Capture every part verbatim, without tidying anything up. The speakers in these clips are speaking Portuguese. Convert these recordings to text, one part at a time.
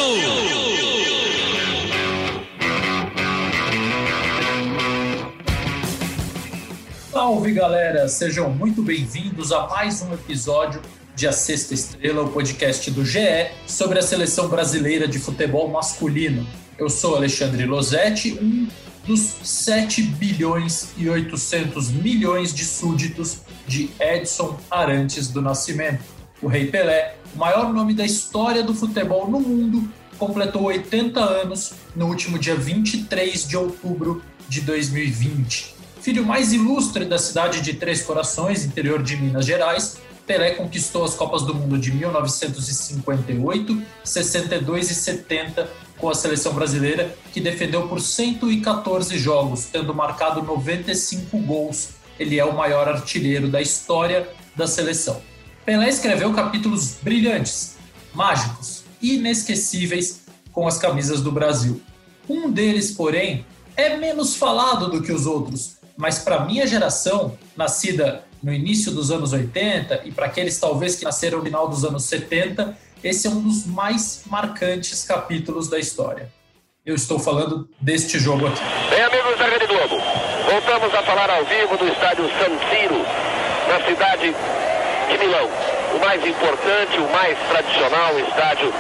Salve, galera! Sejam muito bem-vindos a mais um episódio de A Sexta Estrela, o podcast do G E sobre a seleção brasileira de futebol masculino. Eu sou Alexandre Losetti, um dos sete bilhões e oitocentos milhões de súditos de Edson Arantes do Nascimento. O Rei Pelé, o maior nome da história do futebol no mundo, completou oitenta anos no último dia vinte e três de outubro de dois mil e vinte. Filho mais ilustre da cidade de Três Corações, interior de Minas Gerais, Pelé conquistou as Copas do Mundo de mil novecentos e cinquenta e oito, sessenta e dois e setenta com a seleção brasileira, que defendeu por cento e quatorze jogos, tendo marcado noventa e cinco gols. Ele é o maior artilheiro da história da seleção. Pelé escreveu capítulos brilhantes, mágicos e inesquecíveis com as camisas do Brasil. Um deles, porém, é menos falado do que os outros, mas para minha geração, nascida no início dos anos oitenta, e para aqueles talvez que nasceram no final dos anos setenta, esse é um dos mais marcantes capítulos da história. Eu estou falando deste jogo aqui. Bem, amigos da Rede Globo, voltamos a falar ao vivo do estádio San Siro, na cidade de Milão. O mais importante, o mais tradicional estádio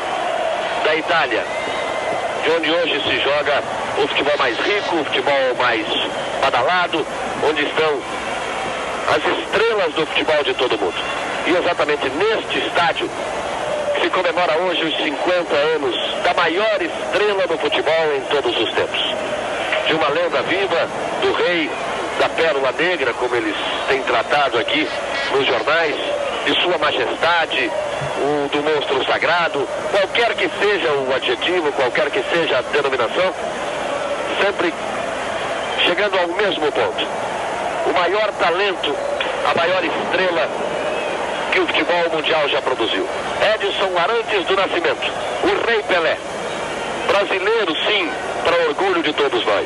da Itália, de onde hoje se joga o futebol mais rico, o futebol mais badalado, onde estão as estrelas do futebol de todo mundo. E exatamente neste estádio que se comemora hoje os cinquenta anos da maior estrela do futebol em todos os tempos. De uma lenda viva, do rei da Pérola Negra, como eles têm tratado aqui nos jornais, de sua majestade, o, do monstro sagrado, qualquer que seja o adjetivo, qualquer que seja a denominação, sempre chegando ao mesmo ponto. O maior talento, a maior estrela que o futebol mundial já produziu. Edson Arantes do Nascimento, o Rei Pelé. Brasileiro, sim, para orgulho de todos nós.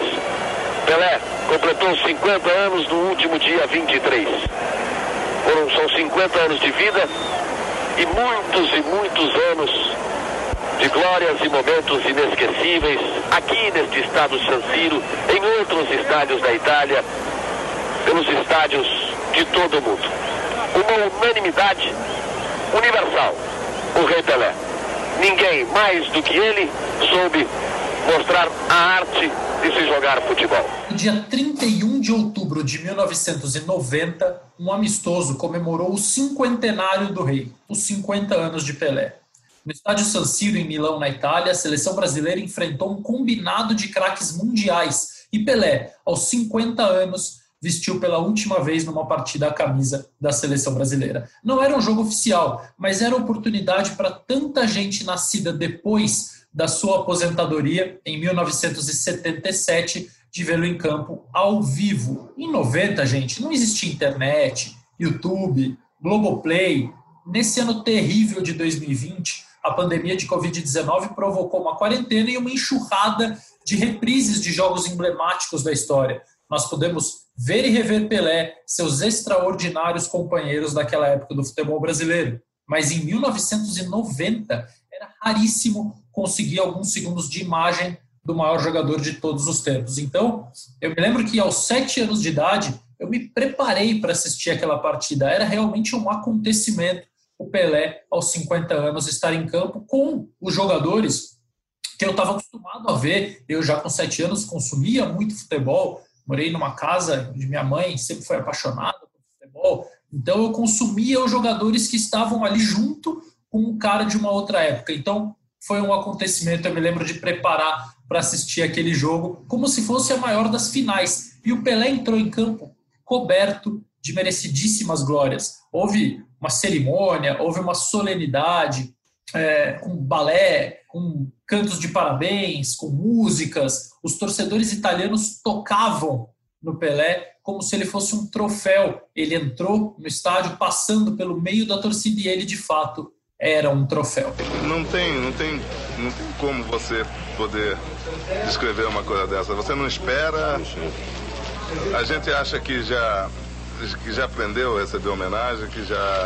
Pelé completou cinquenta anos no último dia vinte e três. Foram, são cinquenta anos de vida e muitos e muitos anos de glórias e momentos inesquecíveis aqui neste estádio San Siro, em outros estádios da Itália, pelos estádios de todo o mundo. Uma unanimidade universal, o Rei Pelé. Ninguém mais do que ele soube mostrar a arte de se jogar futebol. No dia trinta e um de outubro de mil novecentos e noventa, um amistoso comemorou o cinquentenário do rei, os cinquenta anos de Pelé. No estádio San Siro, em Milão, na Itália, a seleção brasileira enfrentou um combinado de craques mundiais e Pelé, aos cinquenta anos, vestiu pela última vez numa partida a camisa da seleção brasileira. Não era um jogo oficial, mas era oportunidade para tanta gente nascida depois da sua aposentadoria, em mil novecentos e setenta e sete, de vê-lo em campo ao vivo. Em noventa, gente, não existia internet, YouTube, Globoplay. Nesse ano terrível de dois mil e vinte, a pandemia de covid dezenove provocou uma quarentena e uma enxurrada de reprises de jogos emblemáticos da história. Nós podemos ver e rever Pelé, seus extraordinários companheiros daquela época do futebol brasileiro. Mas em mil novecentos e noventa era raríssimo conseguir alguns segundos de imagem do maior jogador de todos os tempos. Então, eu me lembro que aos sete anos de idade, eu me preparei para assistir aquela partida. Era realmente um acontecimento o Pelé, aos cinquenta anos, estar em campo com os jogadores que eu estava acostumado a ver. Eu já com sete anos consumia muito futebol, morei numa casa de minha mãe, sempre foi apaixonada por futebol, então eu consumia os jogadores que estavam ali junto com um cara de uma outra época. Então foi um acontecimento, eu me lembro de preparar para assistir aquele jogo como se fosse a maior das finais. E o Pelé entrou em campo coberto de merecidíssimas glórias. Houve uma cerimônia, houve uma solenidade, é, com balé, com cantos de parabéns, com músicas. Os torcedores italianos tocavam no Pelé como se ele fosse um troféu. Ele entrou no estádio passando pelo meio da torcida e ele, de fato, era um troféu. Não tem, não tem, não tem como você poder descrever uma coisa dessa. Você não espera. A gente acha que já, que já aprendeu a receber homenagem, que já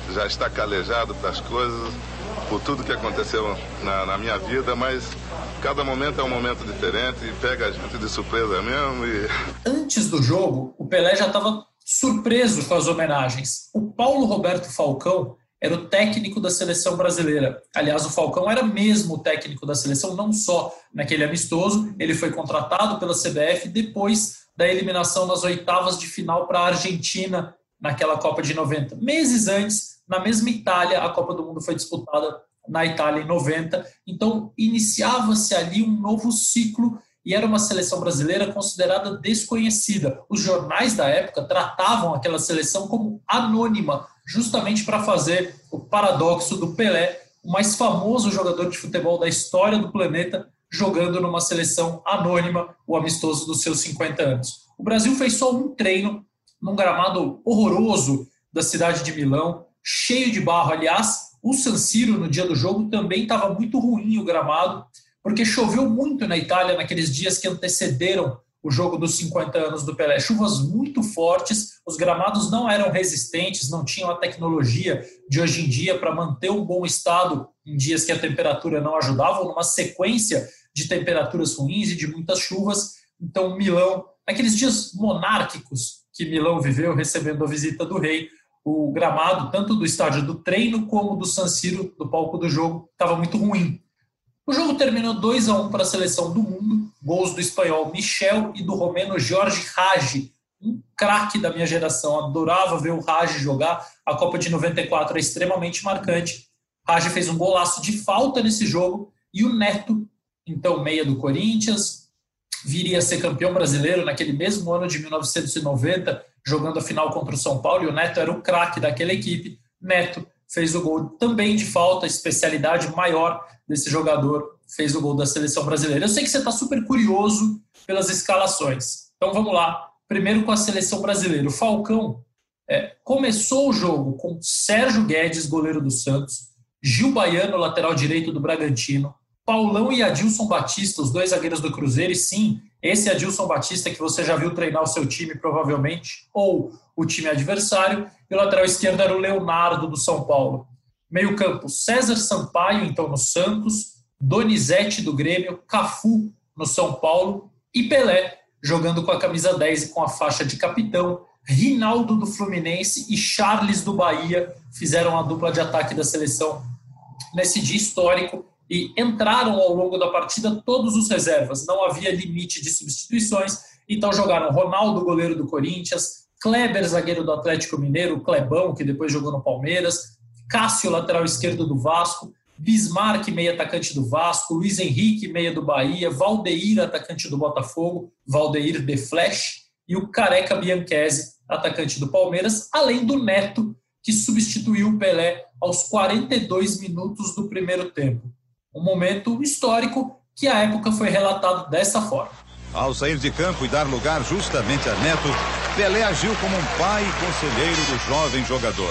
já está calejado para as coisas, por tudo que aconteceu na, na minha vida, mas cada momento é um momento diferente e pega a gente de surpresa mesmo. E... Antes do jogo, o Pelé já estava surpreso com as homenagens. O Paulo Roberto Falcão era o técnico da seleção brasileira. Aliás, o Falcão era mesmo o técnico da seleção, não só naquele amistoso, ele foi contratado pela C B F depois da eliminação nas oitavas de final para a Argentina naquela Copa de noventa. Meses antes, na mesma Itália, a Copa do Mundo foi disputada na Itália em noventa, então iniciava-se ali um novo ciclo e era uma seleção brasileira considerada desconhecida. Os jornais da época tratavam aquela seleção como anônima, justamente para fazer o paradoxo do Pelé, o mais famoso jogador de futebol da história do planeta, jogando numa seleção anônima, o amistoso dos seus cinquenta anos. O Brasil fez só um treino num gramado horroroso da cidade de Milão, cheio de barro. Aliás, o San Siro, no dia do jogo, também estava muito ruim o gramado, porque choveu muito na Itália naqueles dias que antecederam o jogo dos cinquenta anos do Pelé. Chuvas muito fortes, os gramados não eram resistentes, não tinham a tecnologia de hoje em dia para manter um bom estado em dias que a temperatura não ajudava, numa sequência de temperaturas ruins e de muitas chuvas. Então, Milão, naqueles dias monárquicos que Milão viveu, recebendo a visita do rei, o gramado, tanto do estádio do treino como do San Siro, do palco do jogo, estava muito ruim. O jogo terminou dois a um para a seleção do mundo, gols do espanhol Michel e do romeno Jorge Hagi, um craque da minha geração, adorava ver o Hagi jogar, a Copa de noventa e quatro é extremamente marcante. Hagi fez um golaço de falta nesse jogo e o Neto, então meia do Corinthians, viria a ser campeão brasileiro naquele mesmo ano de mil novecentos e noventa, jogando a final contra o São Paulo, e o Neto era o craque daquela equipe. Neto fez o gol também de falta, especialidade maior desse jogador, fez o gol da seleção brasileira. Eu sei que você está super curioso pelas escalações, então vamos lá. Primeiro com a seleção brasileira. O Falcão é, começou o jogo com Sérgio Guedes, goleiro do Santos, Gil Baiano, lateral direito do Bragantino, Paulão e Adilson Batista, os dois zagueiros do Cruzeiro, e sim, esse Adilson Batista que você já viu treinar o seu time provavelmente, ou o time adversário, e o lateral esquerdo era o Leonardo do São Paulo. Meio campo, César Sampaio, então no Santos, Donizete do Grêmio, Cafu no São Paulo e Pelé, jogando com a camisa dez e com a faixa de capitão. Rinaldo do Fluminense e Charles do Bahia fizeram a dupla de ataque da seleção nesse dia histórico e entraram ao longo da partida todos os reservas, não havia limite de substituições, então jogaram Ronaldo, goleiro do Corinthians, Kleber, zagueiro do Atlético Mineiro, Clebão, que depois jogou no Palmeiras, Cássio, lateral esquerdo do Vasco, Bismarck, meia atacante do Vasco, Luiz Henrique, meia do Bahia, Valdeir, atacante do Botafogo, Valdeir The Flash, e o Careca Bianchese, atacante do Palmeiras, além do Neto, que substituiu o Pelé aos quarenta e dois minutos do primeiro tempo. Um momento histórico que à época foi relatado dessa forma. Ao sair de campo e dar lugar justamente a Neto, Pelé agiu como um pai e conselheiro do jovem jogador.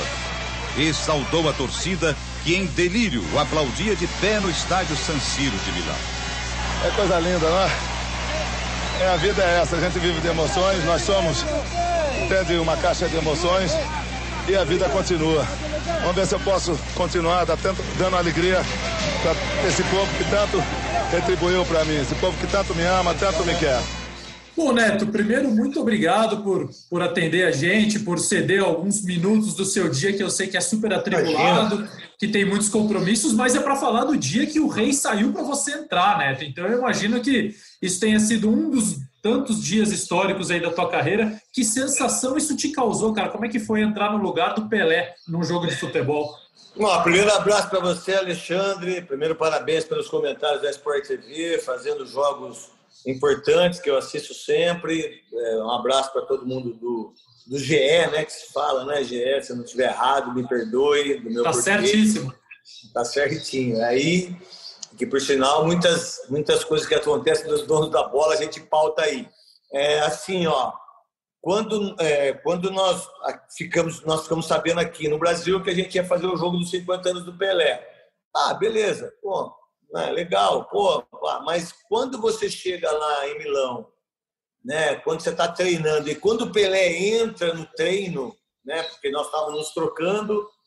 E saudou a torcida que em delírio o aplaudia de pé no estádio San Siro de Milão. É coisa linda, não é? É, a vida é essa, a gente vive de emoções, nós somos, entende, uma caixa de emoções e a vida continua. Vamos ver se eu posso continuar dando alegria para esse povo que tanto retribuiu para mim, esse povo que tanto me ama, tanto me quer. Bom, Neto, primeiro, muito obrigado por, por atender a gente, por ceder alguns minutos do seu dia, que eu sei que é super atribulado, que tem muitos compromissos, mas é para falar do dia que o rei saiu para você entrar, Neto. Então eu imagino que isso tenha sido um dos tantos dias históricos aí da tua carreira. Que sensação isso te causou, cara? Como é que foi entrar no lugar do Pelé num jogo de futebol? Bom, primeiro abraço para você, Alexandre. Primeiro, parabéns pelos comentários da Sport T V, fazendo jogos importantes que eu assisto sempre. É, um abraço para todo mundo do, do G E, né, que se fala, né, G E, se eu não estiver errado, me perdoe. Do meu tá português. Certíssimo. Tá certinho. Aí, que por sinal, muitas, muitas coisas que acontecem dos donos da bola, a gente pauta aí. É assim, ó, quando, é, quando nós, ficamos, nós ficamos sabendo aqui no Brasil que a gente ia fazer o jogo dos cinquenta anos do Pelé. Ah, beleza, pô, é, legal, pô, mas quando você chega lá em Milão, né, quando você está treinando, e quando o Pelé entra no treino, né, porque nós estávamos nos trocando,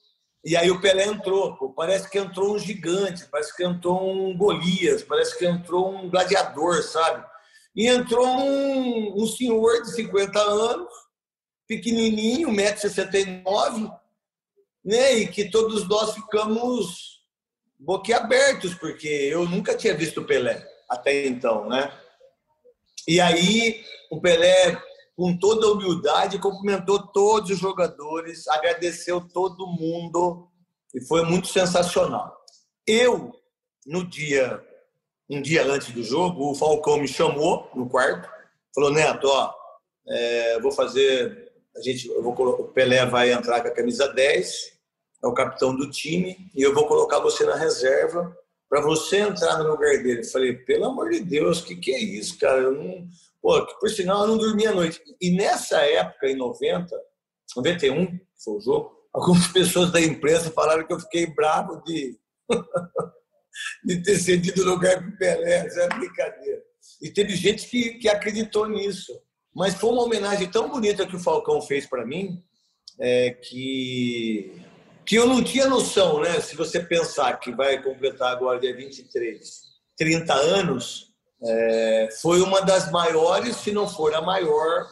E aí o Pelé entrou, pô, parece que entrou um gigante, parece que entrou um Golias, parece que entrou um gladiador, sabe? E entrou um, um senhor de cinquenta anos, pequenininho, um metro e sessenta e nove, né? E que todos nós ficamos boquiabertos, porque eu nunca tinha visto o Pelé até então, né? E aí o Pelé, com toda a humildade, cumprimentou todos os jogadores, agradeceu todo mundo e foi muito sensacional. Eu, no dia, um dia antes do jogo, o Falcão me chamou no quarto, falou: Neto, ó, é, vou fazer, a gente, eu vou, o Pelé vai entrar com a camisa dez, é o capitão do time, e eu vou colocar você na reserva para você entrar no lugar dele. Eu falei: pelo amor de Deus, que que é isso, cara? Eu não... Pô, por sinal, eu não dormia à noite. E nessa época, em noventa, noventa e um, que foi o jogo, algumas pessoas da imprensa falaram que eu fiquei bravo de, de ter cedido o lugar para o Pelé. Isso é brincadeira. E teve gente que, que acreditou nisso. Mas foi uma homenagem tão bonita que o Falcão fez para mim, é, que, que eu não tinha noção, né? Se você pensar que vai completar agora, dia vinte e três, trinta anos... É, foi uma das maiores, se não for a maior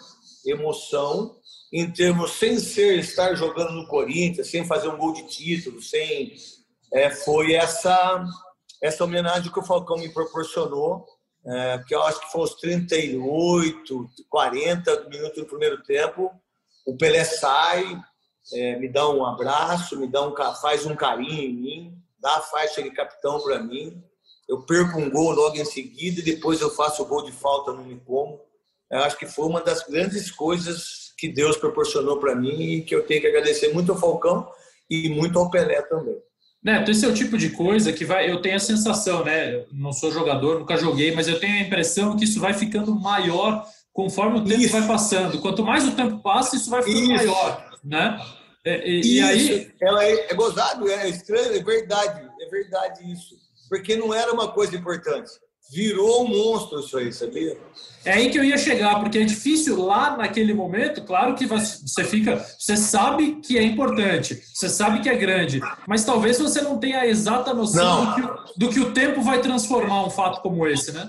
emoção, em termos, sem ser estar jogando no Corinthians, sem fazer um gol de título, sem, é, foi essa, essa homenagem que o Falcão me proporcionou, é, que eu acho que foi uns trinta e oito, quarenta minutos do primeiro tempo. O Pelé sai, é, me dá um abraço, me dá um, faz um carinho em mim, dá a faixa de capitão para mim. Eu perco um gol logo em seguida e depois eu faço o gol de falta no Nicomo. Eu acho que foi uma das grandes coisas que Deus proporcionou para mim e que eu tenho que agradecer muito ao Falcão e muito ao Pelé também. Neto, esse é o tipo de coisa que vai... Eu tenho a sensação, né? Não sou jogador, nunca joguei, mas eu tenho a impressão que isso vai ficando maior conforme o tempo isso. vai passando. Quanto mais o tempo passa, isso vai ficando isso. maior, né? E, e aí... Ela é, é gozado, é estranho, é verdade, é verdade isso. Porque não era uma coisa importante. Virou um monstro isso aí, sabia? É aí que eu ia chegar, porque é difícil lá naquele momento, claro que você fica... Você sabe que é importante, você sabe que é grande, mas talvez você não tenha a exata noção do que, do que o tempo vai transformar um fato como esse, né?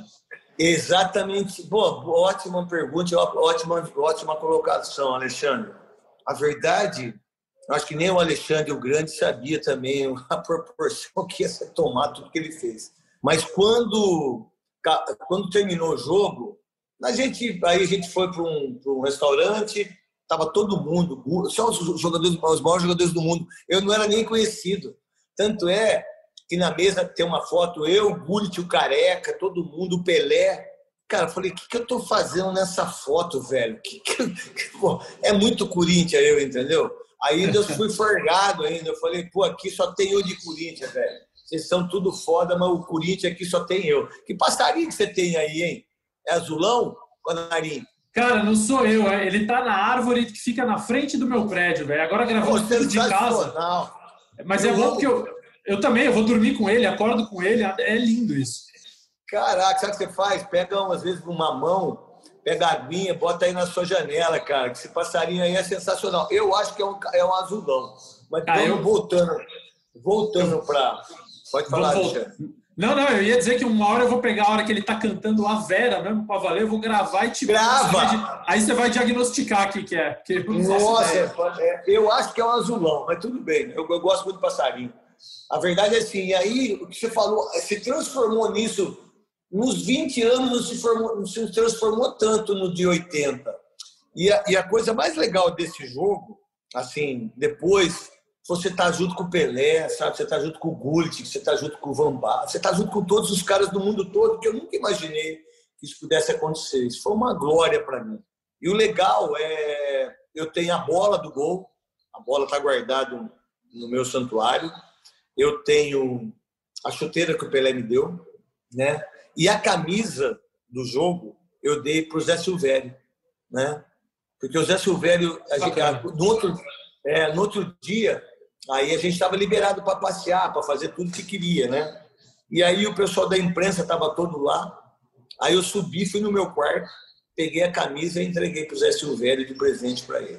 Exatamente. Boa, ótima pergunta, ótima, ótima colocação, Alexandre. A verdade... Eu acho que nem o Alexandre o Grande sabia também a proporção que ia ser tomar tudo que ele fez. Mas quando, quando terminou o jogo, a gente, aí a gente foi para um, para um restaurante, estava todo mundo, só os, jogadores, os maiores jogadores do mundo. Eu não era nem conhecido. Tanto é que na mesa tem uma foto, eu, o Gullit, o Careca, todo mundo, o Pelé. Cara, eu falei: o que, que eu estou fazendo nessa foto, velho? Que que, que, pô, é muito Corinthians, eu, entendeu? Ainda eu fui forgado ainda. Eu falei: pô, aqui só tem eu de Corinthians, velho. Vocês são tudo foda, mas o Corinthians aqui só tem eu. Que passarinho que você tem aí, hein? É azulão ou canarinho? Cara, não sou eu. Ele tá na árvore que fica na frente do meu prédio, velho. Agora gravando tudo de casa. Não. Mas eu é bom porque eu, eu também, eu vou dormir com ele, acordo com ele. É lindo isso. Caraca, sabe o que você faz? Pega, às vezes, uma mão... Pega a aguinha, bota aí na sua janela, cara. Que esse passarinho aí é sensacional. Eu acho que é um, é um azulão. Mas ah, eu... voltando, voltando para... Pode falar, Alexandre. Não, não, eu ia dizer que uma hora eu vou pegar a hora que ele tá cantando a Vera mesmo para valer, eu vou gravar e te... Grava! Você vai, aí você vai diagnosticar o que, que é. Eu Nossa, é, eu acho que é um azulão, mas tudo bem. Eu, eu gosto muito de passarinho. A verdade é assim, e aí o que você falou se transformou nisso... Nos vinte anos não se, formou, não se transformou tanto no de oitenta. E a, e a coisa mais legal desse jogo, assim, depois, você tá junto com o Pelé, sabe? Você tá junto com o Gullit, você tá junto com o Van Basten, você tá junto com todos os caras do mundo todo, que eu nunca imaginei que isso pudesse acontecer. Isso foi uma glória para mim. E o legal é... Eu tenho a bola do gol, a bola tá guardada no meu santuário. Eu tenho a chuteira que o Pelé me deu, né? E a camisa do jogo eu dei para o Zé Silvério, né? Porque o Zé Silvério, a gente, no, outro, é, no outro dia, aí a gente estava liberado para passear, para fazer tudo que queria, né? E aí o pessoal da imprensa estava todo lá. Aí eu subi, fui no meu quarto, peguei a camisa e entreguei para o Zé Silvério de presente para ele.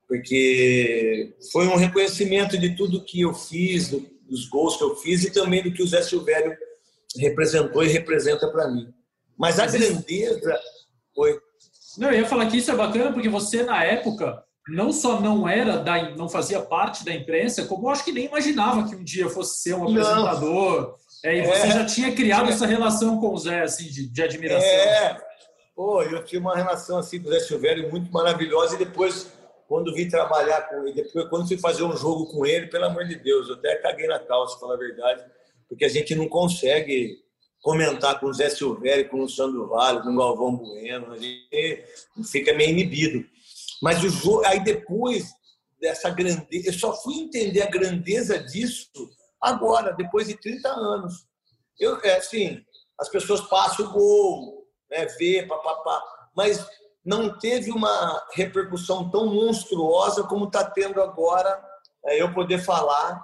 porque foi um reconhecimento de tudo que eu fiz, do, dos gols que eu fiz e também do que o Zé Silvério representou e representa para mim. Mas a Mas grandeza isso... foi... Não, eu ia falar que isso é bacana porque você, na época, não só não era da, não fazia parte da imprensa, como eu acho que nem imaginava que um dia fosse ser um apresentador. É, e você é, já tinha criado é, essa relação com o Zé, assim, de, de admiração. É, pô, eu tinha uma relação assim com o Zé Silvério muito maravilhosa e depois, quando vim trabalhar com ele, depois quando fui fazer um jogo com ele, pelo amor de Deus, eu até caguei na calça, pra falar a verdade, porque a gente não consegue comentar com o Zé Silvério, com o Sandro Vale, com o Galvão Bueno, a gente fica meio inibido. Mas o jogo, aí depois dessa grandeza, eu só fui entender a grandeza disso agora, depois de trinta anos. Eu, é assim, as pessoas passam o gol, né, vê, papapá, mas não teve uma repercussão tão monstruosa como está tendo agora, é, eu poder falar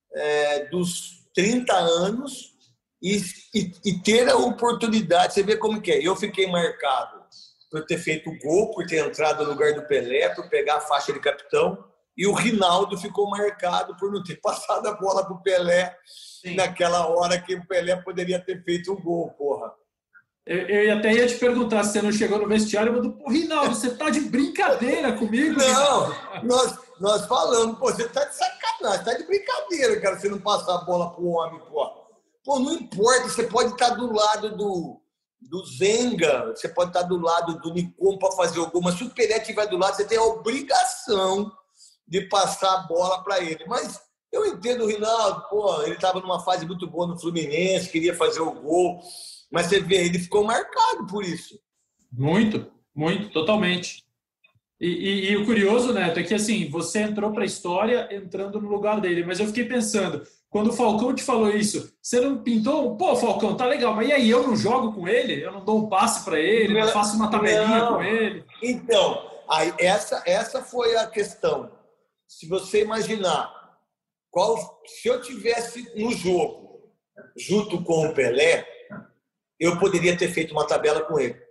é, dos trinta anos e, e, e ter a oportunidade, você vê como que é, eu fiquei marcado por ter feito o gol, por ter entrado no lugar do Pelé, por pegar a faixa de capitão, e o Rinaldo ficou marcado por não ter passado a bola para o Pelé Sim. naquela hora que o Pelé poderia ter feito o gol, porra. Eu, eu até ia te perguntar se você não chegou no vestiário, mas, pô, Rinaldo, você tá de brincadeira comigo? Não, nós, nós falamos, pô, você tá de sacanagem, tá de brincadeira, cara, você não passar a bola pro homem, pô. Pô, não importa, você pode estar do lado do, do Zenga, você pode estar do lado do Nicom para fazer o gol, mas se o Pelé estiver do lado, você tem a obrigação de passar a bola para ele. Mas eu entendo o Rinaldo, pô, ele estava numa fase muito boa no Fluminense, queria fazer o gol, mas você vê, ele ficou marcado por isso. Muito, muito, totalmente. E, e, e o curioso, Neto, é que assim, você entrou para a história entrando no lugar dele, mas eu fiquei pensando, quando o Falcão te falou isso, você não pintou, pô, Falcão, tá legal, mas e aí, eu não jogo com ele? Eu não dou um passe para ele, não, não faço uma tabelinha não. com ele? Então, aí, essa, essa foi a questão. Se você imaginar, qual, se eu tivesse no jogo, junto com o Pelé, eu poderia ter feito uma tabela com ele.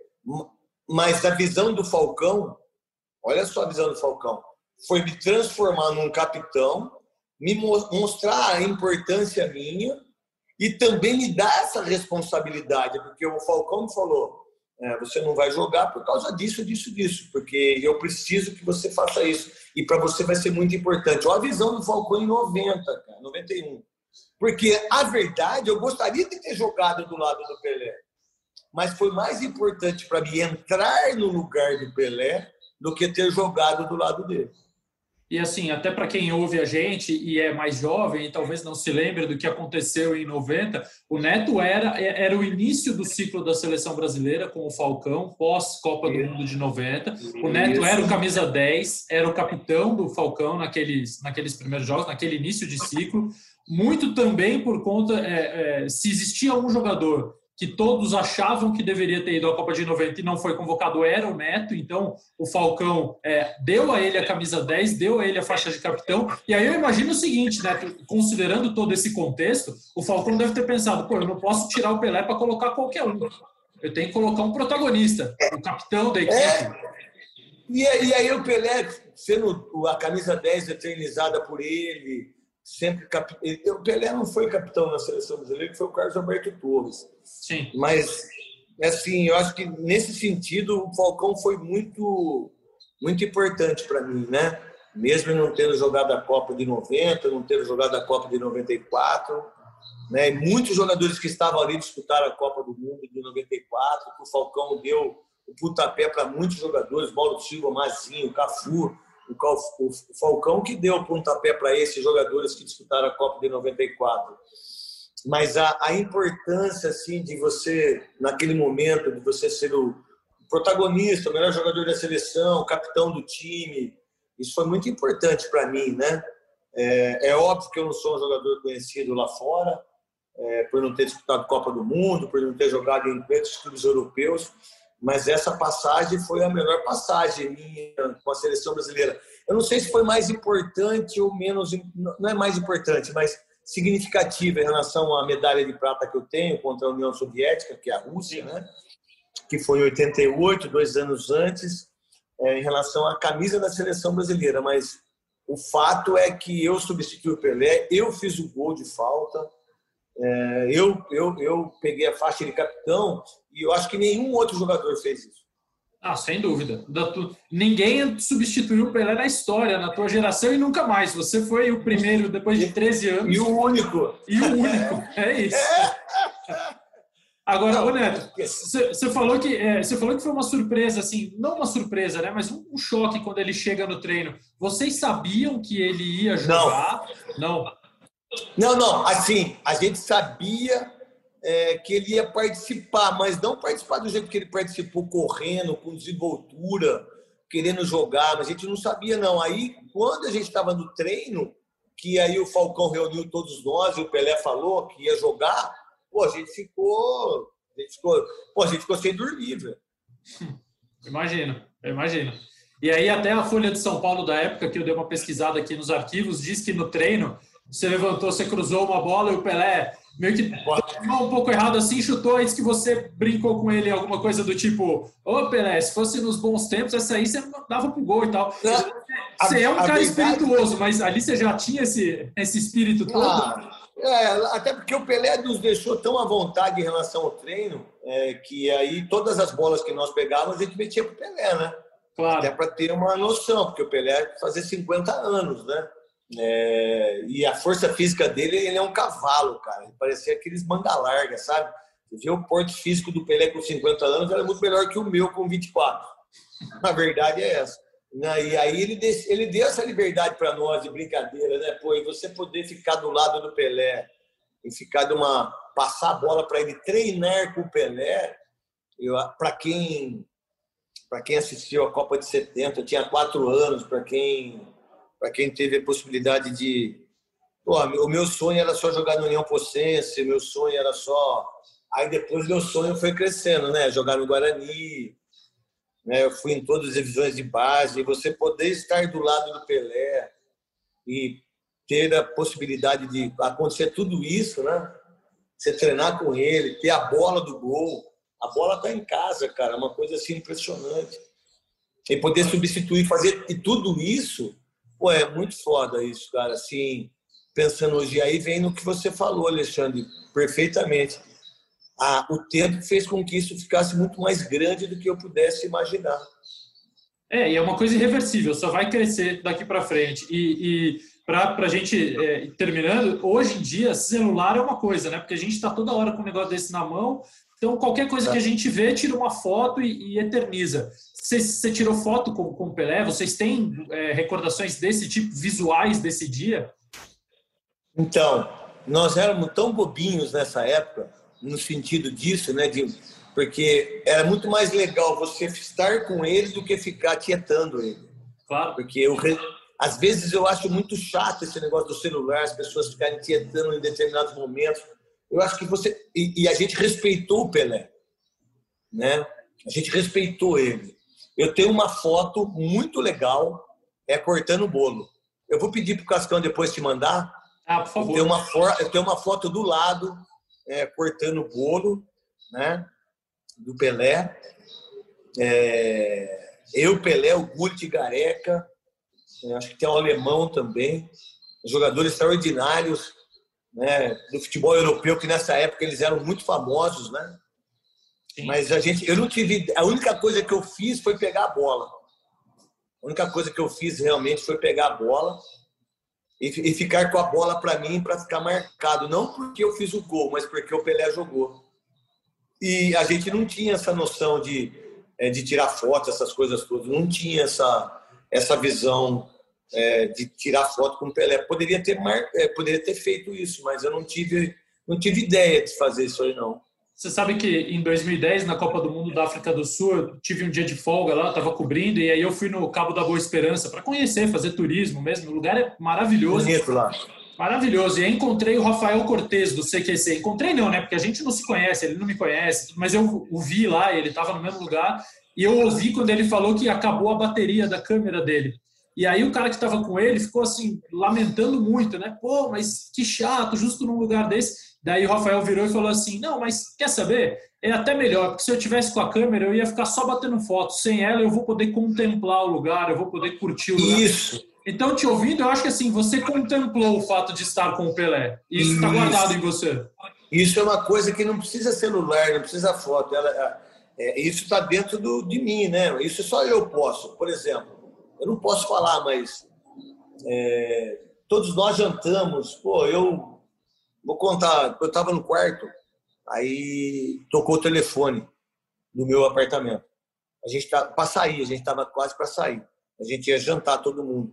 Mas a visão do Falcão, olha só a visão do Falcão, foi me transformar num capitão, me mostrar a importância minha e também me dar essa responsabilidade, porque o Falcão me falou, é, você não vai jogar por causa disso, disso, disso, porque eu preciso que você faça isso. E para você vai ser muito importante. Olha a visão do Falcão em noventa, cara, noventa e um. Porque, a verdade, eu gostaria de ter jogado do lado do Pelé. Mas foi mais importante para mim entrar no lugar do Pelé do que ter jogado do lado dele. E assim, até para quem ouve a gente e é mais jovem e talvez não se lembre do que aconteceu em noventa, o Neto era, era o início do ciclo da seleção brasileira com o Falcão, pós-Copa do Mundo de noventa. O Neto era o camisa dez, era o capitão do Falcão naqueles, naqueles primeiros jogos, naquele início de ciclo. Muito também por conta, é, é, se existia um jogador que todos achavam que deveria ter ido à Copa de noventa e não foi convocado, era o Neto. Então o Falcão é, deu a ele a camisa dez, deu a ele a faixa de capitão. E aí eu imagino o seguinte, Neto, considerando todo esse contexto, o Falcão deve ter pensado, pô, eu não posso tirar o Pelé para colocar qualquer um. Eu tenho que colocar um protagonista, o capitão da equipe. É. E, e aí o Pelé, sendo a camisa dez eternizada por ele, sempre cap... o Pelé não foi capitão na seleção brasileira, que foi o Carlos Alberto Torres. Sim. Mas, assim, eu acho que nesse sentido o Falcão foi muito, muito importante para mim, né? Mesmo não tendo jogado a Copa de noventa, não tendo jogado a Copa de noventa e quatro, né? E muitos jogadores que estavam ali disputaram a Copa do Mundo de noventa e quatro, que o Falcão deu o pontapé para muitos jogadores, Paulo Silva, Mazinho, Cafu. O Falcão que deu o pontapé para esses jogadores que disputaram a Copa de noventa e quatro. Mas a, a importância, assim, de você, naquele momento, de você ser o protagonista, o melhor jogador da seleção, o capitão do time, isso foi muito importante para mim, né? É, é óbvio que eu não sou um jogador conhecido lá fora, é, por não ter disputado Copa do Mundo, por não ter jogado em grandes clubes europeus, mas essa passagem foi a melhor passagem minha com a seleção brasileira. Eu não sei se foi mais importante ou menos, não é mais importante, mas significativa em relação à medalha de prata que eu tenho contra a União Soviética, que é a Rússia, né? Que foi em oitenta e oito, dois anos antes. é, em relação à camisa da seleção brasileira, mas o fato é que eu substituí o Pelé, eu fiz o gol de falta, é, eu, eu, eu peguei a faixa de capitão e eu acho que nenhum outro jogador fez isso. Ah, sem dúvida. Ninguém substituiu o Pelé na história, na tua geração e nunca mais. Você foi o primeiro depois de treze anos. E o único. E o único, é isso. Agora, ô Neto, você falou que é, você falou que foi uma surpresa, assim, não uma surpresa, né? Mas um, um choque quando ele chega no treino. Vocês sabiam que ele ia jogar? Não. Não, não. Assim, a gente sabia é, que ele ia participar, mas não participar do jeito que ele participou, correndo, com desenvoltura, querendo jogar. Mas a gente não sabia, não. Aí, quando a gente estava no treino, que aí o Falcão reuniu todos nós e o Pelé falou que ia jogar, pô, a gente ficou, a gente ficou, pô, a gente ficou sem dormir, velho. Imagino, eu imagino. E aí até a Folha de São Paulo da época, que eu dei uma pesquisada aqui nos arquivos, diz que no treino você levantou, você cruzou uma bola e o Pelé meio que um pouco errado assim, chutou, e disse que você brincou com ele alguma coisa do tipo, ô Pelé, se fosse nos bons tempos, essa aí você dava pro gol e tal. É, você é um cara verdade, espirituoso, mas ali você já tinha esse, esse espírito todo? Ah. É, até porque o Pelé nos deixou tão à vontade em relação ao treino, é, que aí todas as bolas que nós pegávamos a gente metia pro Pelé, né? Claro. Até para ter uma noção, porque o Pelé fazia cinquenta anos, né? É, e a força física dele, ele é um cavalo, cara. Ele parecia aqueles manga larga, sabe? Você vê o porte físico do Pelé com cinquenta anos, era muito melhor que o meu com vinte e quatro. A verdade é essa. E aí ele, ele deu essa liberdade para nós de brincadeira, né? Pô, e você poder ficar do lado do Pelé e ficar de uma passar a bola para ele treinar com o Pelé, para quem para quem assistiu a Copa de setenta, eu tinha quatro anos, para quem para quem teve a possibilidade de, pô, o meu sonho era só jogar no União Pocense, meu sonho era só, aí depois meu sonho foi crescendo, né? Jogar no Guarani. Eu fui em todas as divisões de base, e você poder estar do lado do Pelé e ter a possibilidade de acontecer tudo isso, né? Você treinar com ele, ter a bola do gol. A bola está em casa, cara, uma coisa assim impressionante. E poder substituir, fazer e tudo isso, pô, é muito foda isso, cara. Assim, pensando hoje, aí vem no que você falou, Alexandre, perfeitamente. Ah, o tempo fez com que isso ficasse muito mais grande do que eu pudesse imaginar. É, e é uma coisa irreversível, só vai crescer daqui para frente. E, e para a gente é, terminando, hoje em dia, celular é uma coisa, né? Porque a gente está toda hora com um negócio desse na mão, então qualquer coisa que a gente vê, tira uma foto e, e eterniza. Você, você tirou foto com, com o Pelé? Vocês têm é, recordações desse tipo, visuais desse dia? Então, nós éramos tão bobinhos nessa época, no sentido disso, né? De, porque era muito mais legal você estar com ele do que ficar tietando ele. Claro. Porque eu, às vezes eu acho muito chato esse negócio do celular, as pessoas ficarem tietando em determinados momentos. Eu acho que você... E, e a gente respeitou o Pelé, né? A gente respeitou ele. Eu tenho uma foto muito legal, é cortando o bolo. Eu vou pedir pro Cascão depois te mandar. Ah, por favor. Eu tenho uma, eu tenho uma foto do lado, É, cortando o bolo, né, do Pelé. É, eu, Pelé, o Gullit Gareca, é, acho que tem um alemão também, jogadores extraordinários, né, do futebol europeu, que nessa época eles eram muito famosos, né? Sim. Mas a gente, eu não tive, a única coisa que eu fiz foi pegar a bola. A única coisa que eu fiz realmente foi pegar a bola e ficar com a bola para mim, para ficar marcado. Não porque eu fiz o gol, mas porque o Pelé jogou. E a gente não tinha essa noção de, de tirar foto, essas coisas todas. Não tinha essa, essa visão é, de tirar foto com o Pelé. Poderia ter, mar... Poderia ter feito isso, mas eu não tive, não tive ideia de fazer isso aí, não. Você sabe que em dois mil e dez, na Copa do Mundo da África do Sul, eu tive um dia de folga lá, estava cobrindo, e aí eu fui no Cabo da Boa Esperança para conhecer, fazer turismo mesmo. O lugar é maravilhoso. Bonito lá. Maravilhoso. E aí encontrei o Rafael Cortez, do C Q C. Encontrei não, né? Porque a gente não se conhece, ele não me conhece, mas eu o vi lá, ele estava no mesmo lugar, e eu ouvi quando ele falou que acabou a bateria da câmera dele. E aí o cara que estava com ele ficou assim, lamentando muito, né? Pô, mas que chato, justo num lugar desse. Daí o Rafael virou e falou assim, não, mas quer saber? É até melhor, porque se eu tivesse com a câmera, eu ia ficar só batendo foto. Sem ela, eu vou poder contemplar o lugar, eu vou poder curtir o lugar. Isso. Então, te ouvindo, eu acho que assim, você contemplou o fato de estar com o Pelé. Isso está guardado em você. Isso é uma coisa que não precisa celular, não precisa foto. Ela, é, isso está dentro do, de mim, né? Isso só eu posso. Por exemplo, eu não posso falar, mas é, todos nós jantamos. Pô, eu vou contar. Eu estava no quarto, aí tocou o telefone no meu apartamento. A gente tá para sair, a gente estava quase para sair. A gente ia jantar todo mundo.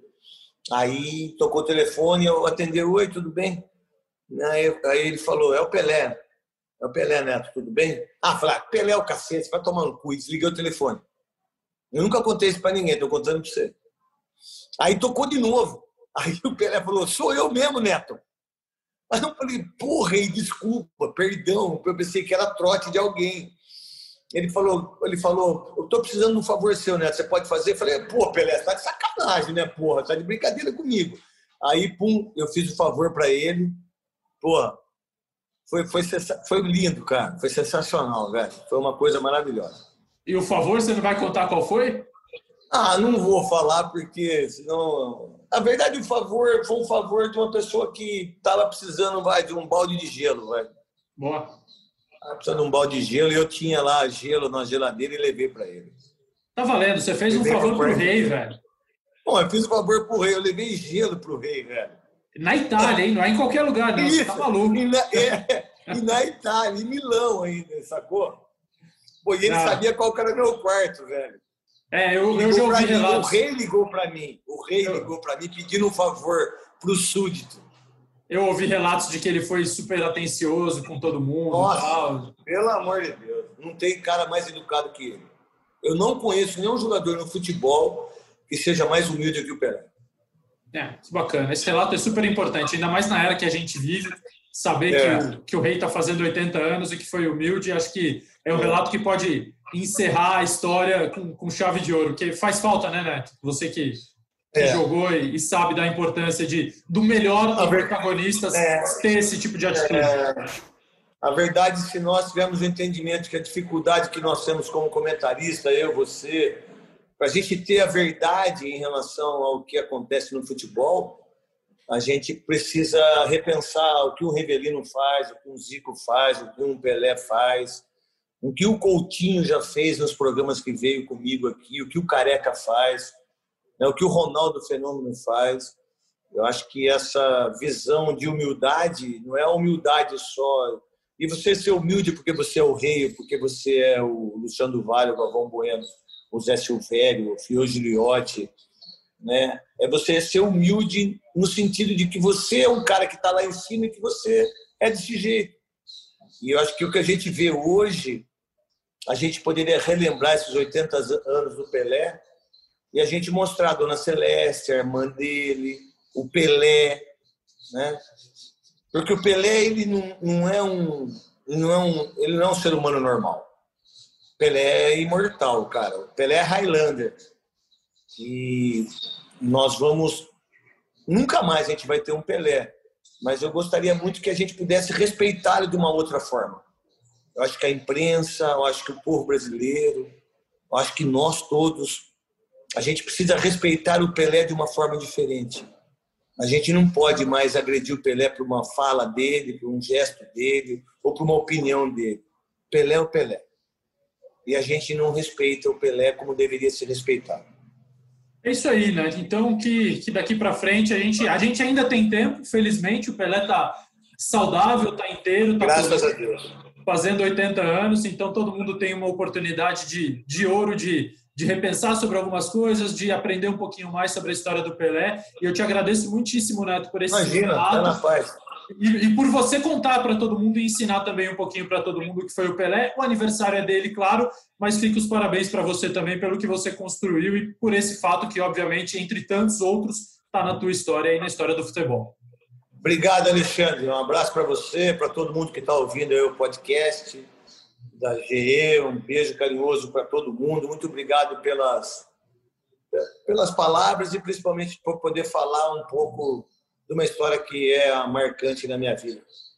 Aí tocou o telefone, eu atendi, oi, tudo bem? Aí, aí ele falou, é o Pelé. É o Pelé, Neto, tudo bem? Ah, falei, Pelé é o cacete, vai tomar no cu. E desliguei o telefone. Eu nunca contei isso pra ninguém, estou contando pra você. Aí tocou de novo. Aí o Pelé falou, sou eu mesmo, Neto. Aí eu falei, porra, e desculpa, perdão, eu pensei que era trote de alguém. Ele falou, ele falou, eu tô precisando de um favor seu, Neto, você pode fazer? Eu falei, pô, Pelé, você tá de sacanagem, né, porra? Tá de brincadeira comigo. Aí, pum, eu fiz o favor pra ele. Porra, foi, foi, foi lindo, cara. Foi sensacional, velho. Foi uma coisa maravilhosa. E o favor, você não vai contar qual foi? Ah, não vou falar, porque senão... Na verdade, o favor foi um favor de uma pessoa que estava precisando, vai, de um balde de gelo, velho. Boa. Estava precisando de um balde de gelo e eu tinha lá gelo na geladeira e levei para ele. Tá valendo, você fez levei um favor pro rei, velho. Bom, eu fiz um favor pro rei, eu levei gelo pro rei, velho. Na Itália, hein? Não é em qualquer lugar, não. Isso. Você tá maluco. E na, é, e na Itália, em Milão ainda, sacou? Pô, e ele ah. sabia qual que era meu quarto, velho. É, eu, eu já ouvi relatos. O rei ligou para mim, o rei eu... ligou para mim pedindo um favor pro súdito. Eu ouvi relatos de que ele foi super atencioso com todo mundo. Nossa, e tal. Pelo amor de Deus, não tem cara mais educado que ele. Eu não conheço nenhum jogador no futebol que seja mais humilde que o Pelé. É, bacana. Esse relato é super importante, ainda mais na era que a gente vive, saber é. que, o, que o rei está fazendo oitenta anos e que foi humilde, acho que é um relato que pode encerrar a história com, com chave de ouro, que faz falta, né, Neto? Você que, que é. jogou e, e sabe da importância de, do melhor dos protagonistas é. ter esse tipo de atitude. É. A verdade, se nós tivermos o entendimento que a dificuldade que nós temos como comentarista, eu, você, para a gente ter a verdade em relação ao que acontece no futebol, a gente precisa repensar o que o Rivelino faz, o que o Zico faz, o que o Pelé faz, o que o Coutinho já fez nos programas que veio comigo aqui, o que o Careca faz, né, o que o Ronaldo Fenômeno faz. Eu acho que essa visão de humildade não é a humildade só. E você ser humilde porque você é o rei, porque você é o Luciano do Vale, o Galvão Bueno, o Zé Silvério, o Fio Giliotti, né? É você ser humilde no sentido de que você é um cara que está lá em cima e que você é desse jeito. E eu acho que o que a gente vê hoje, a gente poderia relembrar esses oitenta anos do Pelé e a gente mostrar a Dona Celeste, a irmã dele, o Pelé, né? Porque o Pelé, ele não, não é um, não é um, ele não é um ser humano normal. O Pelé é imortal, cara. O Pelé é Highlander. E nós vamos... Nunca mais a gente vai ter um Pelé. Mas eu gostaria muito que a gente pudesse respeitá-lo de uma outra forma. Eu acho que a imprensa, eu acho que o povo brasileiro, eu acho que nós todos, a gente precisa respeitar o Pelé de uma forma diferente. A gente não pode mais agredir o Pelé por uma fala dele, por um gesto dele, ou por uma opinião dele. Pelé é o Pelé. E a gente não respeita o Pelé como deveria ser respeitado. É isso aí, né? Então, que, que daqui para frente a gente, a gente ainda tem tempo, felizmente. O Pelé está saudável, está inteiro, está Graças a Deus. Fazendo oitenta anos. Então, todo mundo tem uma oportunidade de, de ouro de... de repensar sobre algumas coisas, de aprender um pouquinho mais sobre a história do Pelé. E eu te agradeço muitíssimo, Neto, por esse Imagina, tá na paz. E, e por você contar para todo mundo e ensinar também um pouquinho para todo mundo o que foi o Pelé. O aniversário é dele, claro, mas fica os parabéns para você também pelo que você construiu e por esse fato que, obviamente, entre tantos outros, está na tua história e na história do futebol. Obrigado, Alexandre. Um abraço para você, para todo mundo que está ouvindo aí o podcast da G E, um beijo carinhoso para todo mundo. Muito obrigado pelas, pelas palavras e principalmente por poder falar um pouco de uma história que é marcante na minha vida.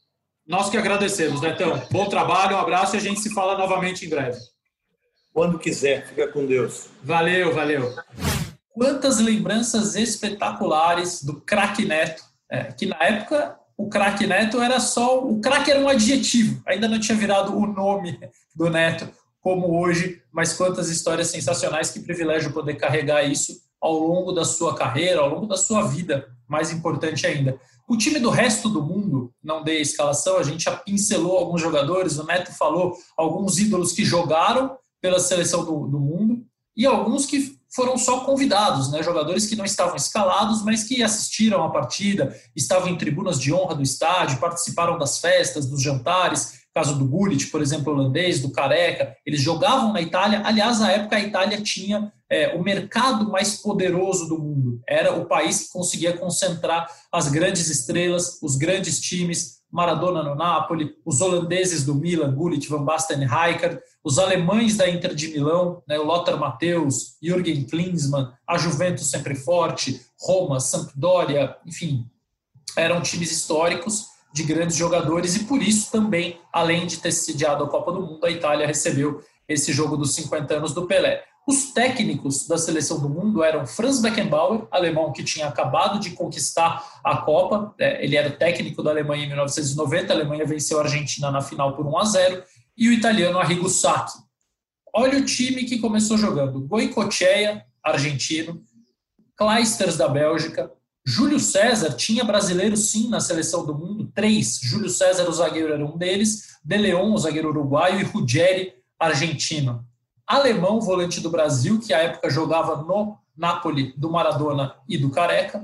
Nós que agradecemos, Netão. Bom trabalho, um abraço e a gente se fala novamente em breve. Quando quiser, fica com Deus. Valeu, valeu. Quantas lembranças espetaculares do craque Neto, é, que na época o craque Neto era só... O craque era um adjetivo, ainda não tinha virado o nome do Neto, como hoje, mas quantas histórias sensacionais, que privilégio poder carregar isso ao longo da sua carreira, ao longo da sua vida, mais importante ainda. O time do resto do mundo, não dei a escalação, a gente já pincelou alguns jogadores, o Neto falou alguns ídolos que jogaram pela seleção do, do mundo e alguns que foram só convidados, né? Jogadores que não estavam escalados, mas que assistiram à partida, estavam em tribunas de honra do estádio, participaram das festas, dos jantares, caso do Gullit, por exemplo, holandês, do Careca, eles jogavam na Itália. Aliás, na época a Itália tinha é, o mercado mais poderoso do mundo, era o país que conseguia concentrar as grandes estrelas, os grandes times, Maradona no Napoli, os holandeses do Milan, Gullit, Van Basten, Rijkaard, os alemães da Inter de Milão, né, o Lothar Matthäus, Jürgen Klinsmann, a Juventus sempre forte, Roma, Sampdoria, enfim, eram times históricos de grandes jogadores e por isso também, além de ter sediado a Copa do Mundo, a Itália recebeu esse jogo dos cinquenta anos do Pelé. Os técnicos da seleção do mundo eram Franz Beckenbauer, alemão que tinha acabado de conquistar a Copa, ele era o técnico da Alemanha em mil novecentos e noventa, a Alemanha venceu a Argentina na final por um a zero, e o italiano Arrigo Sacchi. Olha o time que começou jogando: Goicoechea, argentino, Clijsters da Bélgica, Júlio César, tinha brasileiro sim na seleção do mundo, três, Júlio César, o zagueiro, era um deles, De Leon, o zagueiro uruguaio, e Ruggeri, argentino. Alemão, volante do Brasil, que à época jogava no Napoli do Maradona e do Careca,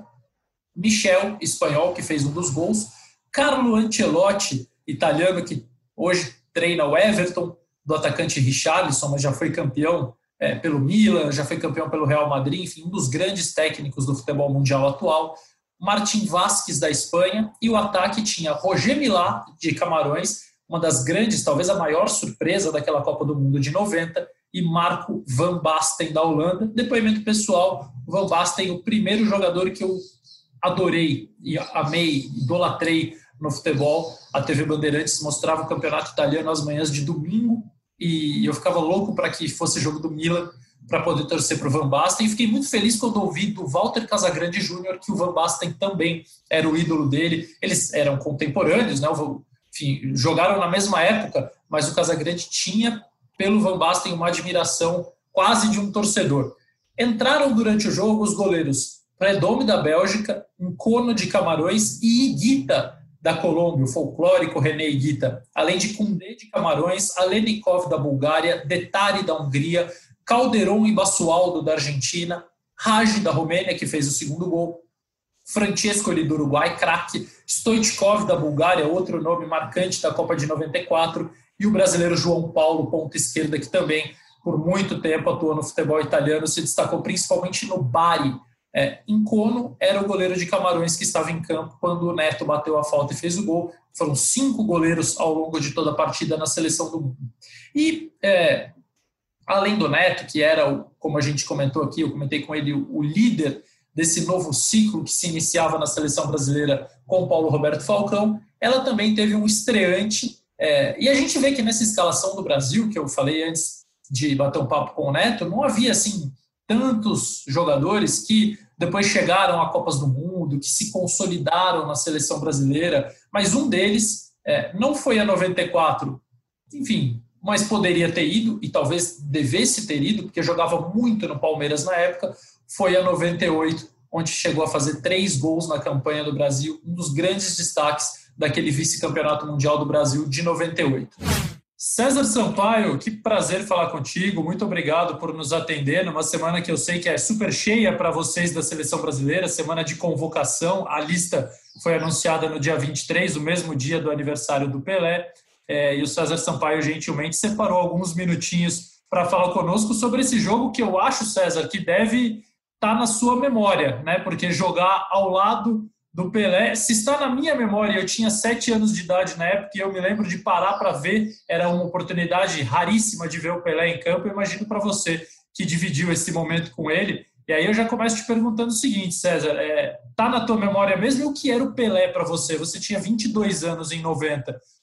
Michel, espanhol, que fez um dos gols, Carlo Ancelotti, italiano, que hoje treina o Everton, do atacante Richarlison, mas já foi campeão é, pelo Milan, já foi campeão pelo Real Madrid, enfim, um dos grandes técnicos do futebol mundial atual, Martin Vázquez, da Espanha, e o ataque tinha Roger Milá, de Camarões, uma das grandes, talvez a maior surpresa daquela Copa do Mundo de noventa, e Marco Van Basten, da Holanda. Depoimento pessoal, Van Basten, o primeiro jogador que eu adorei e amei, idolatrei no futebol. A T V Bandeirantes mostrava o campeonato italiano às manhãs de domingo e eu ficava louco para que fosse jogo do Milan para poder torcer para o Van Basten, e fiquei muito feliz quando ouvi do Walter Casagrande Júnior que o Van Basten também era o ídolo dele. Eles eram contemporâneos, né? Enfim, jogaram na mesma época, mas o Casagrande tinha pelo Van Basten uma admiração quase de um torcedor. Entraram durante o jogo os goleiros Predome, da Bélgica, Nkono, de Camarões, e Higuita, da Colômbia, o folclórico René Higuita, além de Koundé, de Camarões, Alenikov, da Bulgária, Detari, da Hungria, Calderón e Basualdo, da Argentina, Raj, da Romênia, que fez o segundo gol, Francesco, ele, do Uruguai, craque, Stoichkov, da Bulgária, outro nome marcante da Copa de noventa e quatro, e o brasileiro João Paulo, ponta esquerda, que também, por muito tempo, atuou no futebol italiano, se destacou principalmente no Bari. É, Nkono era o goleiro de Camarões que estava em campo quando o Neto bateu a falta e fez o gol. Foram cinco goleiros ao longo de toda a partida na seleção do mundo. E, é, além do Neto, que era, o, como a gente comentou aqui, eu comentei com ele, o, o líder desse novo ciclo que se iniciava na seleção brasileira com o Paulo Roberto Falcão, ela também teve um estreante. É, e a gente vê que nessa escalação do Brasil, que eu falei antes de bater um papo com o Neto, não havia assim tantos jogadores que depois chegaram a Copas do Mundo, que se consolidaram na seleção brasileira, mas um deles é, não foi a noventa e quatro, enfim, mas poderia ter ido, e talvez devesse ter ido, porque jogava muito no Palmeiras na época, foi a noventa e oito, onde chegou a fazer três gols na campanha do Brasil, um dos grandes destaques daquele vice-campeonato mundial do Brasil de noventa e oito. César Sampaio, que prazer falar contigo, muito obrigado por nos atender numa semana que eu sei que é super cheia para vocês da Seleção Brasileira, semana de convocação, a lista foi anunciada no dia vinte e três, o mesmo dia do aniversário do Pelé, é, e o César Sampaio gentilmente separou alguns minutinhos para falar conosco sobre esse jogo que eu acho, César, que deve estar na sua memória, né? Porque jogar ao lado do Pelé, se está na minha memória, eu tinha sete anos de idade na época e eu me lembro de parar para ver, era uma oportunidade raríssima de ver o Pelé em campo. Eu imagino para você que dividiu esse momento com ele. E aí eu já começo te perguntando o seguinte, César, é, tá na tua memória mesmo? E o que era o Pelé para você? Você tinha vinte e dois anos em noventa.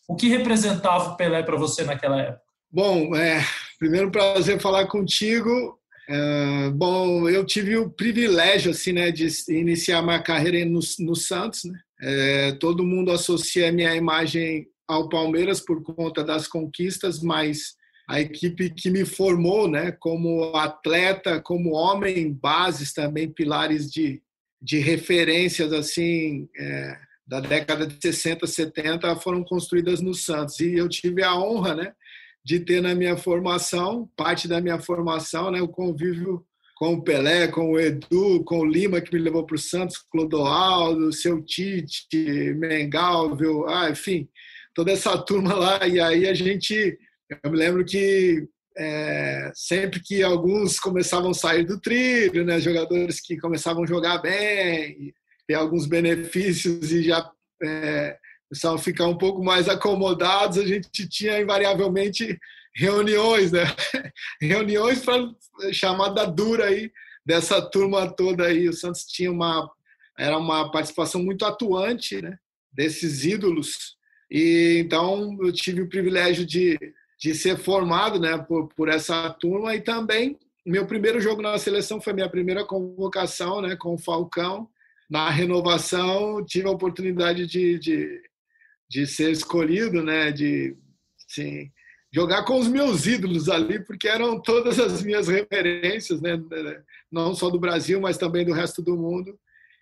O que representava o Pelé para você naquela época? Bom, é, primeiro prazer falar contigo. É, bom, eu tive o privilégio assim, né, de iniciar minha carreira no, no Santos, né? É, todo mundo associa a minha imagem ao Palmeiras por conta das conquistas, mas a equipe que me formou, né, como atleta, como homem, bases também, pilares de, de referências assim, é, da década de sessenta, setenta, foram construídas no Santos. E eu tive a honra, né, de ter na minha formação, parte da minha formação, né, o convívio com o Pelé, com o Edu, com o Lima, que me levou para o Santos, Clodoaldo, Seu Tite, Mengalvio, ah, enfim, toda essa turma lá. E aí a gente, eu me lembro que é, sempre que alguns começavam a sair do trilho, né, jogadores que começavam a jogar bem, ter alguns benefícios e já é, começavam a ficar um pouco mais acomodados, a gente tinha invariavelmente reuniões, né? Reuniões para chamada dura aí dessa turma toda aí. O Santos tinha uma era uma participação muito atuante, né, desses ídolos. E então eu tive o privilégio de, de ser formado, né, por, por essa turma. E também meu primeiro jogo na seleção foi minha primeira convocação, né, com o Falcão. Na renovação tive a oportunidade de, de, de ser escolhido, né, de sim, jogar com os meus ídolos ali, porque eram todas as minhas referências, né, não só do Brasil, mas também do resto do mundo.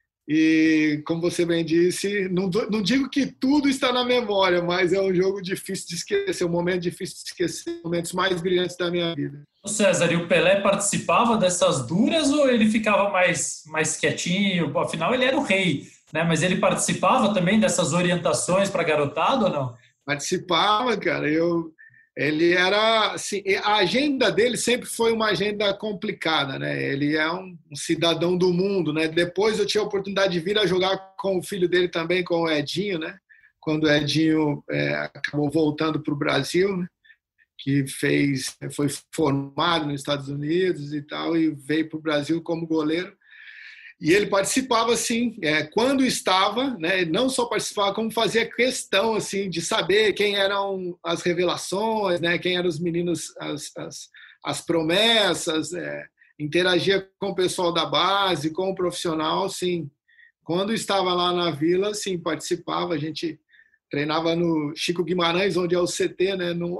E, como você bem disse, não, não digo que tudo está na memória, mas é um jogo difícil de esquecer, um momento difícil de esquecer, momentos mais brilhantes da minha vida. O César, e o Pelé participava dessas duras ou ele ficava mais, mais quietinho? Afinal, ele era o rei, né? Mas ele participava também dessas orientações para garotada ou não? Participava, cara. Eu... Ele era, assim, a agenda dele sempre foi uma agenda complicada, né? Ele é um, um cidadão do mundo, né? Depois eu tive a oportunidade de vir a jogar com o filho dele também, com o Edinho, né? Quando o Edinho é, acabou voltando para o Brasil, né? Que fez, foi formado nos Estados Unidos e tal, e veio para o Brasil como goleiro. E ele participava, assim, é, quando estava, né, não só participava, como fazia questão, assim, de saber quem eram as revelações, né, quem eram os meninos, as, as, as promessas, é, interagia com o pessoal da base, com o profissional, sim. Quando estava lá na Vila, sim, participava. A gente treinava no Chico Guimarães, onde é o C T, né, no,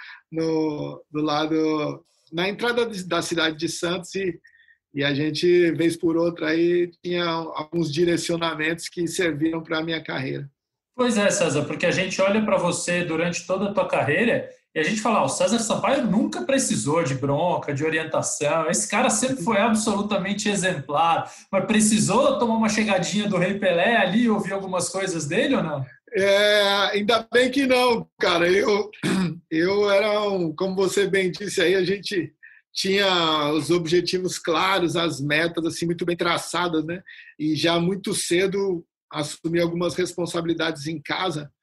no, do lado, na entrada da cidade de Santos, e E a gente, vez por outra, aí, tinha alguns direcionamentos que serviram para a minha carreira. Pois é, César, porque a gente olha para você durante toda a tua carreira e a gente fala, oh, o César Sampaio nunca precisou de bronca, de orientação, esse cara sempre foi absolutamente exemplar, mas precisou tomar uma chegadinha do Rei Pelé ali e ouvir algumas coisas dele ou não? É, ainda bem que não, cara. Eu, eu era um, como você bem disse aí, a gente tinha os objetivos claros, as metas assim muito bem traçadas, né? E já muito cedo assumi algumas responsabilidades em casa.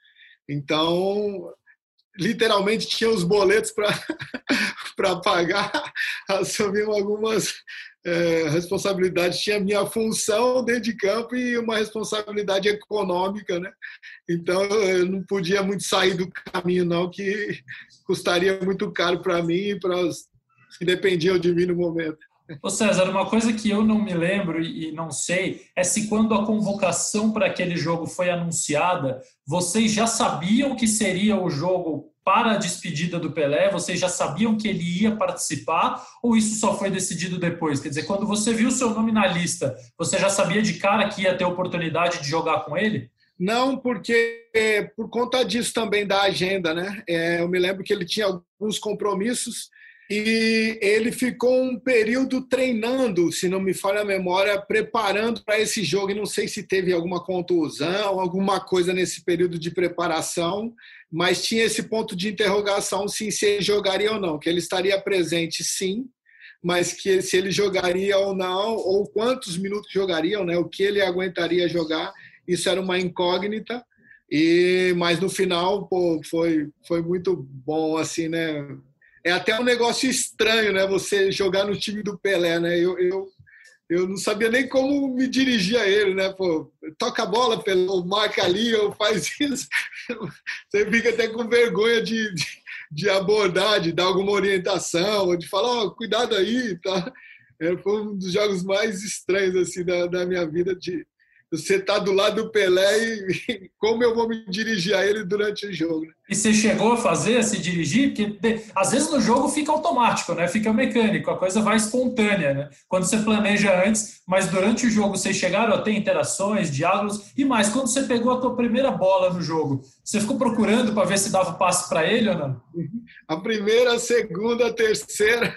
Então, literalmente tinha os boletos para para pagar, assumi algumas é, responsabilidades. Tinha minha função dentro de campo e uma responsabilidade econômica, né? Então, eu não podia muito sair do caminho, não, que custaria muito caro para mim e para os que dependiam de mim no momento. Ô César, uma coisa que eu não me lembro e não sei é se quando a convocação para aquele jogo foi anunciada, vocês já sabiam que seria o jogo para a despedida do Pelé? Vocês já sabiam que ele ia participar ou isso só foi decidido depois? Quer dizer, quando você viu o seu nome na lista, você já sabia de cara que ia ter oportunidade de jogar com ele? Não, porque por conta disso também da agenda, né? É, eu me lembro que ele tinha alguns compromissos e ele ficou um período treinando, se não me falha a memória, preparando para esse jogo. E não sei se teve alguma contusão, alguma coisa nesse período de preparação, mas tinha esse ponto de interrogação sim, se ele jogaria ou não, que ele estaria presente sim, mas que se ele jogaria ou não, ou quantos minutos jogariam, né? O que ele aguentaria jogar, isso era uma incógnita. E, mas no final, pô, foi, foi muito bom, assim, né? É até um negócio estranho, né? Você jogar no time do Pelé, né? Eu, eu, eu não sabia nem como me dirigir a ele, né? Pô, toca a bola, Pelé, marca ali, ou faz isso. Você fica até com vergonha de, de, de abordar, de dar alguma orientação, ou de falar, oh, cuidado aí, tá? Foi um dos jogos mais estranhos assim da, da minha vida, de você tá do lado do Pelé e como eu vou me dirigir a ele durante o jogo. E você chegou a fazer, a se dirigir? Porque às vezes no jogo fica automático, né? Fica mecânico, a coisa vai espontânea, né? Quando você planeja antes, mas durante o jogo vocês chegaram a ter interações, diálogos, e mais, quando você pegou a tua primeira bola no jogo, você ficou procurando para ver se dava o passe para ele ou não? A primeira, a segunda, a terceira...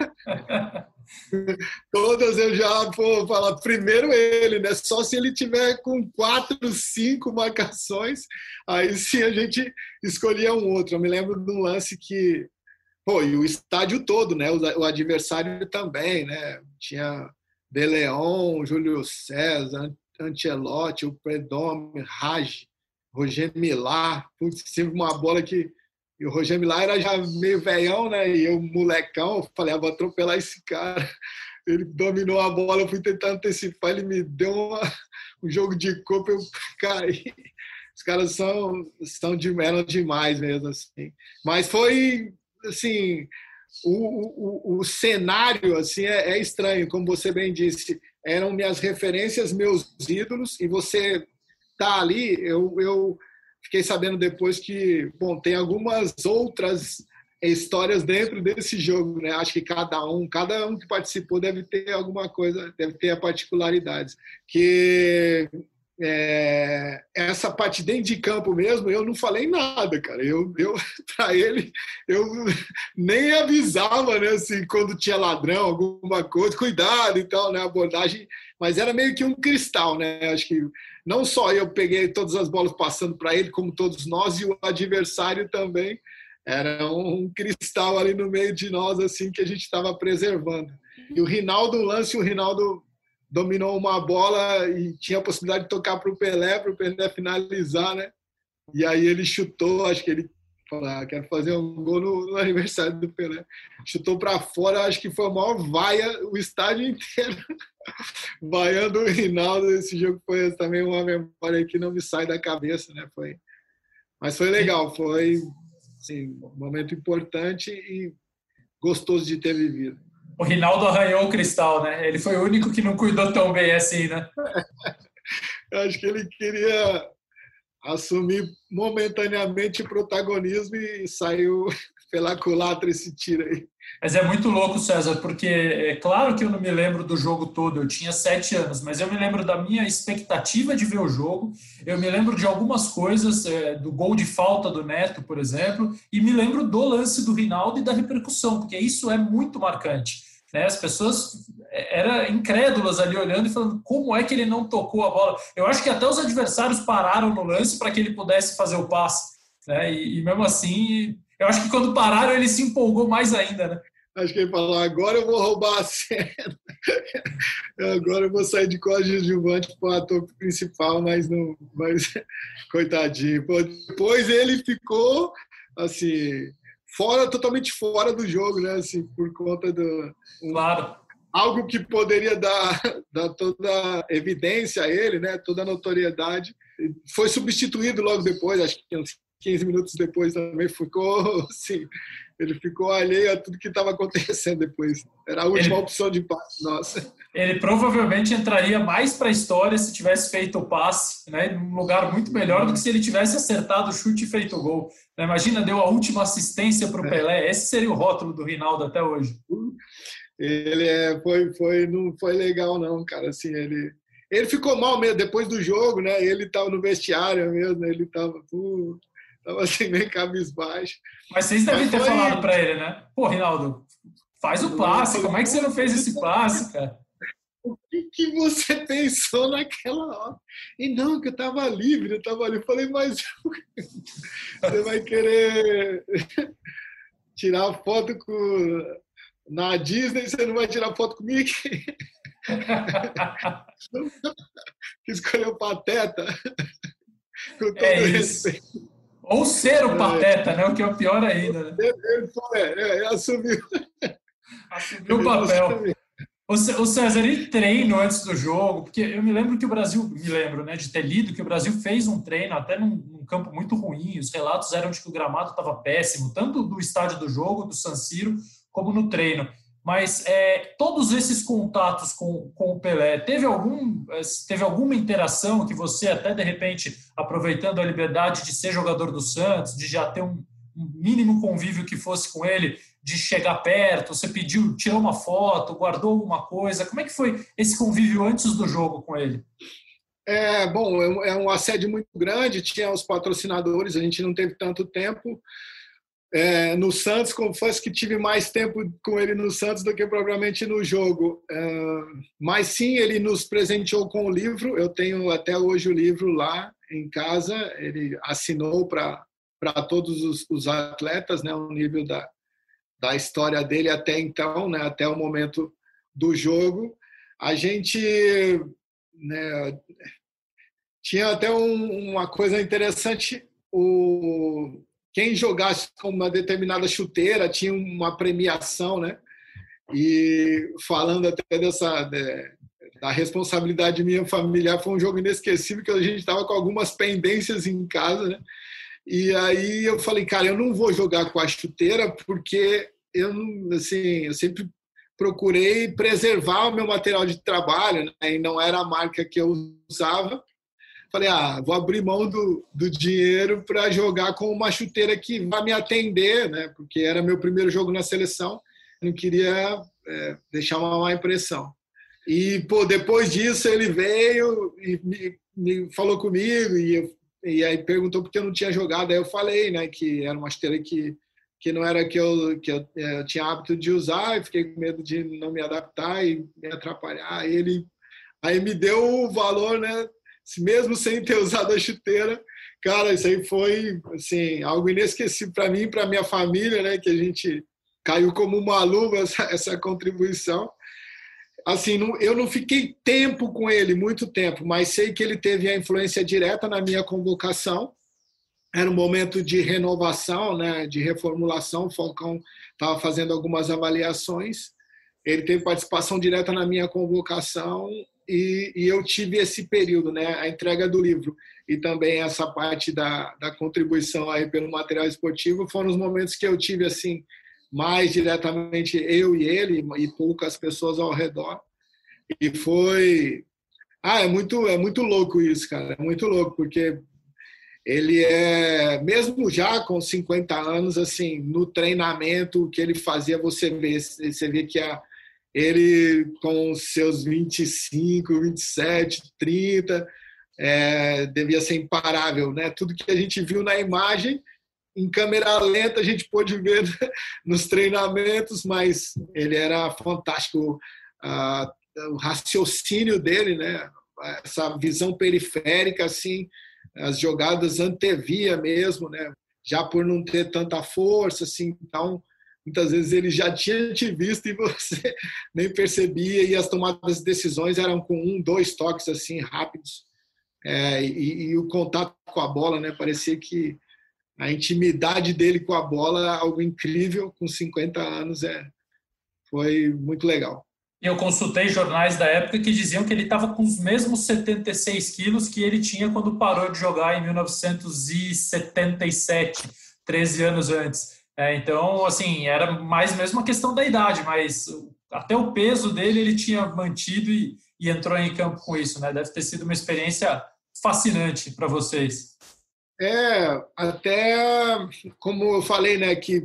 Todas eu já vou falar primeiro ele, né? Só se ele tiver com quatro, cinco marcações, aí sim a gente escolhia um outro. Eu me lembro de um lance que, pô, e o estádio todo, né? O adversário também, né? Tinha De Leon, Júlio César, Ancelotti, o Predome, Raj, Roger Milá, putz, sempre uma bola que E o Roger Milá era já meio velhão, né? E eu, molecão, eu falei, ah, vou atropelar esse cara. Ele dominou a bola, eu fui tentar antecipar, ele me deu uma, um jogo de corpo, eu caí. Os caras são, são de, eram demais mesmo, assim. Mas foi, assim, o, o, o cenário, assim, é, é estranho, como você bem disse. Eram minhas referências, meus ídolos, e você tá ali, eu... eu fiquei sabendo depois que, bom, tem algumas outras histórias dentro desse jogo, né? Acho que cada um, cada um que participou deve ter alguma coisa, deve ter a particularidade. Que é, essa parte dentro de campo mesmo, eu não falei nada, cara. Eu, eu para ele, eu nem avisava, né? Assim, quando tinha ladrão, alguma coisa, cuidado e tal, né? Abordagem, mas era meio que um cristal, né? Acho que não só eu peguei todas as bolas passando para ele, como todos nós, e o adversário também. Era um cristal ali no meio de nós, assim, que a gente estava preservando. E o Rinaldo, um lance, o Rinaldo dominou uma bola e tinha a possibilidade de tocar para o Pelé, para o Pelé finalizar, né? E aí ele chutou, acho que ele falou, ah, quero fazer um gol no, no aniversário do Pelé. Chutou para fora, acho que foi a maior vaia, o estádio inteiro vaiando o Rinaldo. Esse jogo foi também uma memória que não me sai da cabeça, né? Foi, mas foi legal, foi assim, um momento importante e gostoso de ter vivido. O Rinaldo arranhou o cristal, né? Ele foi o único que não cuidou tão bem assim, né? Acho que ele queria assumir momentaneamente o protagonismo e saiu pela culatra esse tiro aí. Mas é muito louco, César, porque é claro que eu não me lembro do jogo todo, eu tinha sete anos, mas eu me lembro da minha expectativa de ver o jogo, eu me lembro de algumas coisas, é, do gol de falta do Neto, por exemplo, e me lembro do lance do Rinaldo e da repercussão, porque isso é muito marcante, né? As pessoas eram incrédulas ali olhando e falando como é que ele não tocou a bola. Eu acho que até os adversários pararam no lance para que ele pudesse fazer o passe, né? E, e mesmo assim, eu acho que quando pararam ele se empolgou mais ainda, né? Acho que ele falou, agora eu vou roubar a cena. Agora eu vou sair de coadjuvante para o ator principal, mas não. Mas, coitadinho. Pô, depois ele ficou assim, fora, totalmente fora do jogo, né? Assim, por conta do. Claro. Algo que poderia dar, dar toda evidência a ele, né? Toda a notoriedade. Foi substituído logo depois, acho que uns quinze minutos depois também ficou assim. Ele ficou alheio a tudo que estava acontecendo depois. Era a última ele, opção de passe nossa. Ele provavelmente entraria mais para a história se tivesse feito o passe, né, num lugar muito melhor do que se ele tivesse acertado o chute e feito o gol. Imagina, deu a última assistência para o Pelé. Esse seria o rótulo do Rinaldo até hoje. Ele é, foi, foi, não foi legal não, cara. Assim, ele, ele ficou mal mesmo depois do jogo, né? Ele estava no vestiário mesmo, ele estava... Estava assim, meio cabisbaixo. Mas vocês devem Mas ter foi... falado para ele, né? Pô, Rinaldo, faz o passe. Como é que você não fez esse passe, cara? O que, que você pensou naquela hora? E não, que eu estava livre, eu estava ali. Eu falei, mas você vai querer tirar foto com... na Disney, você não vai tirar foto comigo? Escolheu Pateta. Com todo é isso. Respeito. Ou ser o Pateta, é. né? O que é o pior ainda. Né? Ele, ele, é, é, assumiu. Assumiu o papel. O César, ele treino antes do jogo, porque eu me lembro que o Brasil, me lembro, né, de ter lido que o Brasil fez um treino até num, num campo muito ruim, os relatos eram de que o gramado estava péssimo, tanto do estádio do jogo, do San Siro, como no treino. Mas é, todos esses contatos com, com o Pelé, teve, algum, teve alguma interação que você até, de repente, aproveitando a liberdade de ser jogador do Santos, de já ter um, um mínimo convívio que fosse com ele, de chegar perto, você pediu, tirou uma foto, guardou alguma coisa? Como é que foi esse convívio antes do jogo com ele? É, bom, é um assédio muito grande, tinha os patrocinadores, a gente não teve tanto tempo. É, no Santos, confesso que tive mais tempo com ele no Santos do que propriamente no jogo. É, mas sim, ele nos presenteou com o livro, eu tenho até hoje o livro lá em casa, ele assinou para todos os, os atletas, né, o nível da da história dele até então, né, até o momento do jogo. A gente, né, tinha até um, uma coisa interessante, o, quem jogasse com uma determinada chuteira tinha uma premiação, né? E falando até dessa de, da responsabilidade minha familiar, foi um jogo inesquecível, que a gente estava com algumas pendências em casa, né? E aí eu falei, cara, eu não vou jogar com a chuteira porque eu, assim, eu sempre procurei preservar o meu material de trabalho, né? E não era a marca que eu usava. Falei, ah, vou abrir mão do, do dinheiro para jogar com uma chuteira que vai me atender, né? Porque era meu primeiro jogo na seleção, eu não queria é, deixar uma má impressão. E, pô, depois disso ele veio e me, me falou comigo e eu E aí perguntou por que eu não tinha jogado. Aí eu falei, né, que era uma chuteira que, que não era que, eu, que eu, eu tinha hábito de usar, e fiquei com medo de não me adaptar e me atrapalhar. Aí ele aí me deu o valor, né, mesmo sem ter usado a chuteira. Cara, isso aí foi assim, algo inesquecível para mim e para minha família, né, que a gente caiu como uma luva essa, essa contribuição. Assim, não, eu não fiquei tempo com ele, muito tempo, mas sei que ele teve a influência direta na minha convocação. Era um momento de renovação, né, de reformulação. O Falcão estava fazendo algumas avaliações. Ele teve participação direta na minha convocação e, e eu tive esse período, né, a entrega do livro e também essa parte da, da contribuição aí pelo material esportivo foram os momentos que eu tive assim, mais diretamente eu e ele e poucas pessoas ao redor. E foi... Ah, é muito, é muito louco isso, cara. É muito louco, porque ele é... Mesmo já com cinquenta anos, assim, no treinamento, o que ele fazia, você vê, você vê que a, ele, com seus vinte e cinco, vinte e sete, trinta, é, devia ser imparável, né? Tudo que a gente viu na imagem, em câmera lenta a gente pôde ver nos treinamentos, mas ele era fantástico, ah, o raciocínio dele, né? Essa visão periférica, assim, as jogadas antevia mesmo, né? Já por não ter tanta força, assim, então muitas vezes ele já tinha te visto e você nem percebia, e as tomadas de decisões eram com um, dois toques assim rápidos, é, e, e o contato com a bola, né? Parecia que a intimidade dele com a bola é algo incrível, com cinquenta anos, é, foi muito legal. Eu consultei jornais da época que diziam que ele estava com os mesmos setenta e seis quilos que ele tinha quando parou de jogar em mil novecentos e setenta e sete, treze anos antes. É, então, assim, era mais mesmo uma questão da idade, mas até o peso dele ele tinha mantido e, e entrou em campo com isso, né? Deve ter sido uma experiência fascinante para vocês. É, até como eu falei, né, que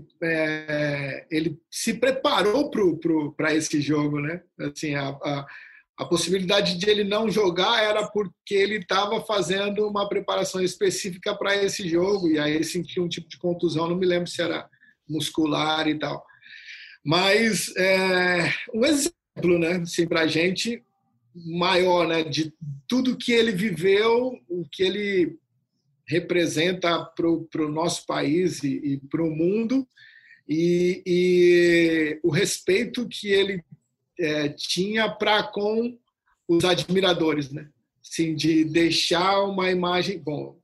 é, ele se preparou para esse jogo, né? Assim, a, a, a possibilidade de ele não jogar era porque ele estava fazendo uma preparação específica para esse jogo, e aí ele sentiu um tipo de contusão, não me lembro se era muscular e tal. Mas é, um exemplo, né, assim, para a gente maior, né, de tudo que ele viveu, o que ele representa para o nosso país e, e para o mundo, e, e o respeito que ele é, tinha para com os admiradores, né? Assim, de deixar uma imagem, bom,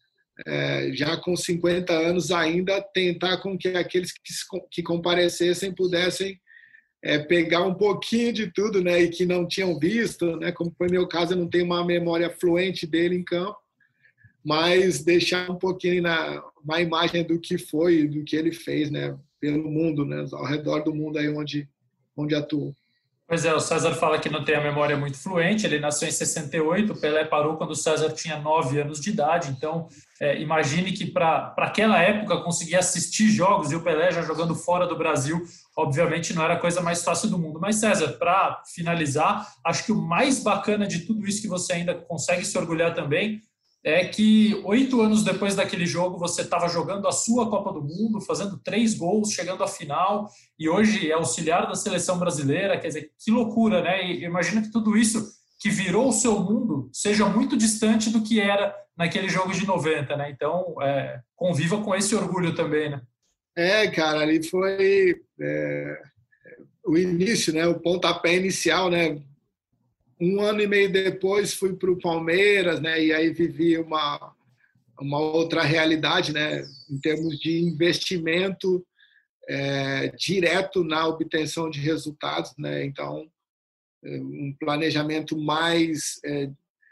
é, já com cinquenta anos ainda tentar com que aqueles que, que comparecessem pudessem é, pegar um pouquinho de tudo, né, e que não tinham visto, né, como foi meu caso, eu não tenho uma memória fluente dele em campo, mas deixar um pouquinho na uma imagem do que foi, do que ele fez, né, pelo mundo, né, ao redor do mundo aí onde, onde atuou. Pois é, o César fala que não tem a memória muito fluente, ele nasceu em sessenta e oito, o Pelé parou quando o César tinha nove anos de idade, então é, imagine que para aquela época conseguir assistir jogos e o Pelé já jogando fora do Brasil, obviamente não era a coisa mais fácil do mundo. Mas César, para finalizar, acho que o mais bacana de tudo isso que você ainda consegue se orgulhar também é que oito anos depois daquele jogo você estava jogando a sua Copa do Mundo, fazendo três gols, chegando à final, e hoje é auxiliar da seleção brasileira. Quer dizer, que loucura, né? E imagina que tudo isso que virou o seu mundo seja muito distante do que era naquele jogo de noventa, né? Então, é, conviva com esse orgulho também, né? É, cara, ali foi é, o início, né? O pontapé inicial, né? Um ano e meio depois fui para o Palmeiras, né? E aí vivi uma, uma outra realidade, né? Em termos de investimento é, direto na obtenção de resultados, né? Então, um planejamento mais é,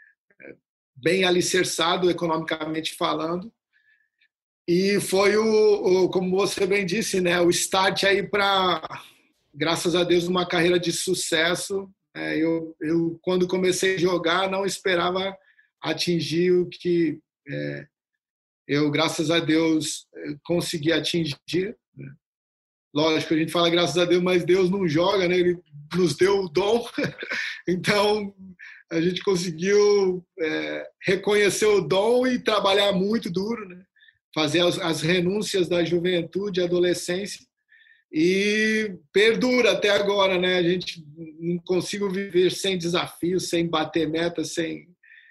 bem alicerçado economicamente falando. E foi o, o, como você bem disse, né? O start aí para, graças a Deus, uma carreira de sucesso. É, eu, eu, quando comecei a jogar, não esperava atingir o que é, eu, graças a Deus, consegui atingir. Né? Lógico, a gente fala graças a Deus, mas Deus não joga, né? Ele nos deu o dom. Então, a gente conseguiu é, reconhecer o dom e trabalhar muito duro, né? Fazer as, as renúncias da juventude e adolescência. E perdura até agora, né? A gente não consigo viver sem desafios, sem bater metas, sem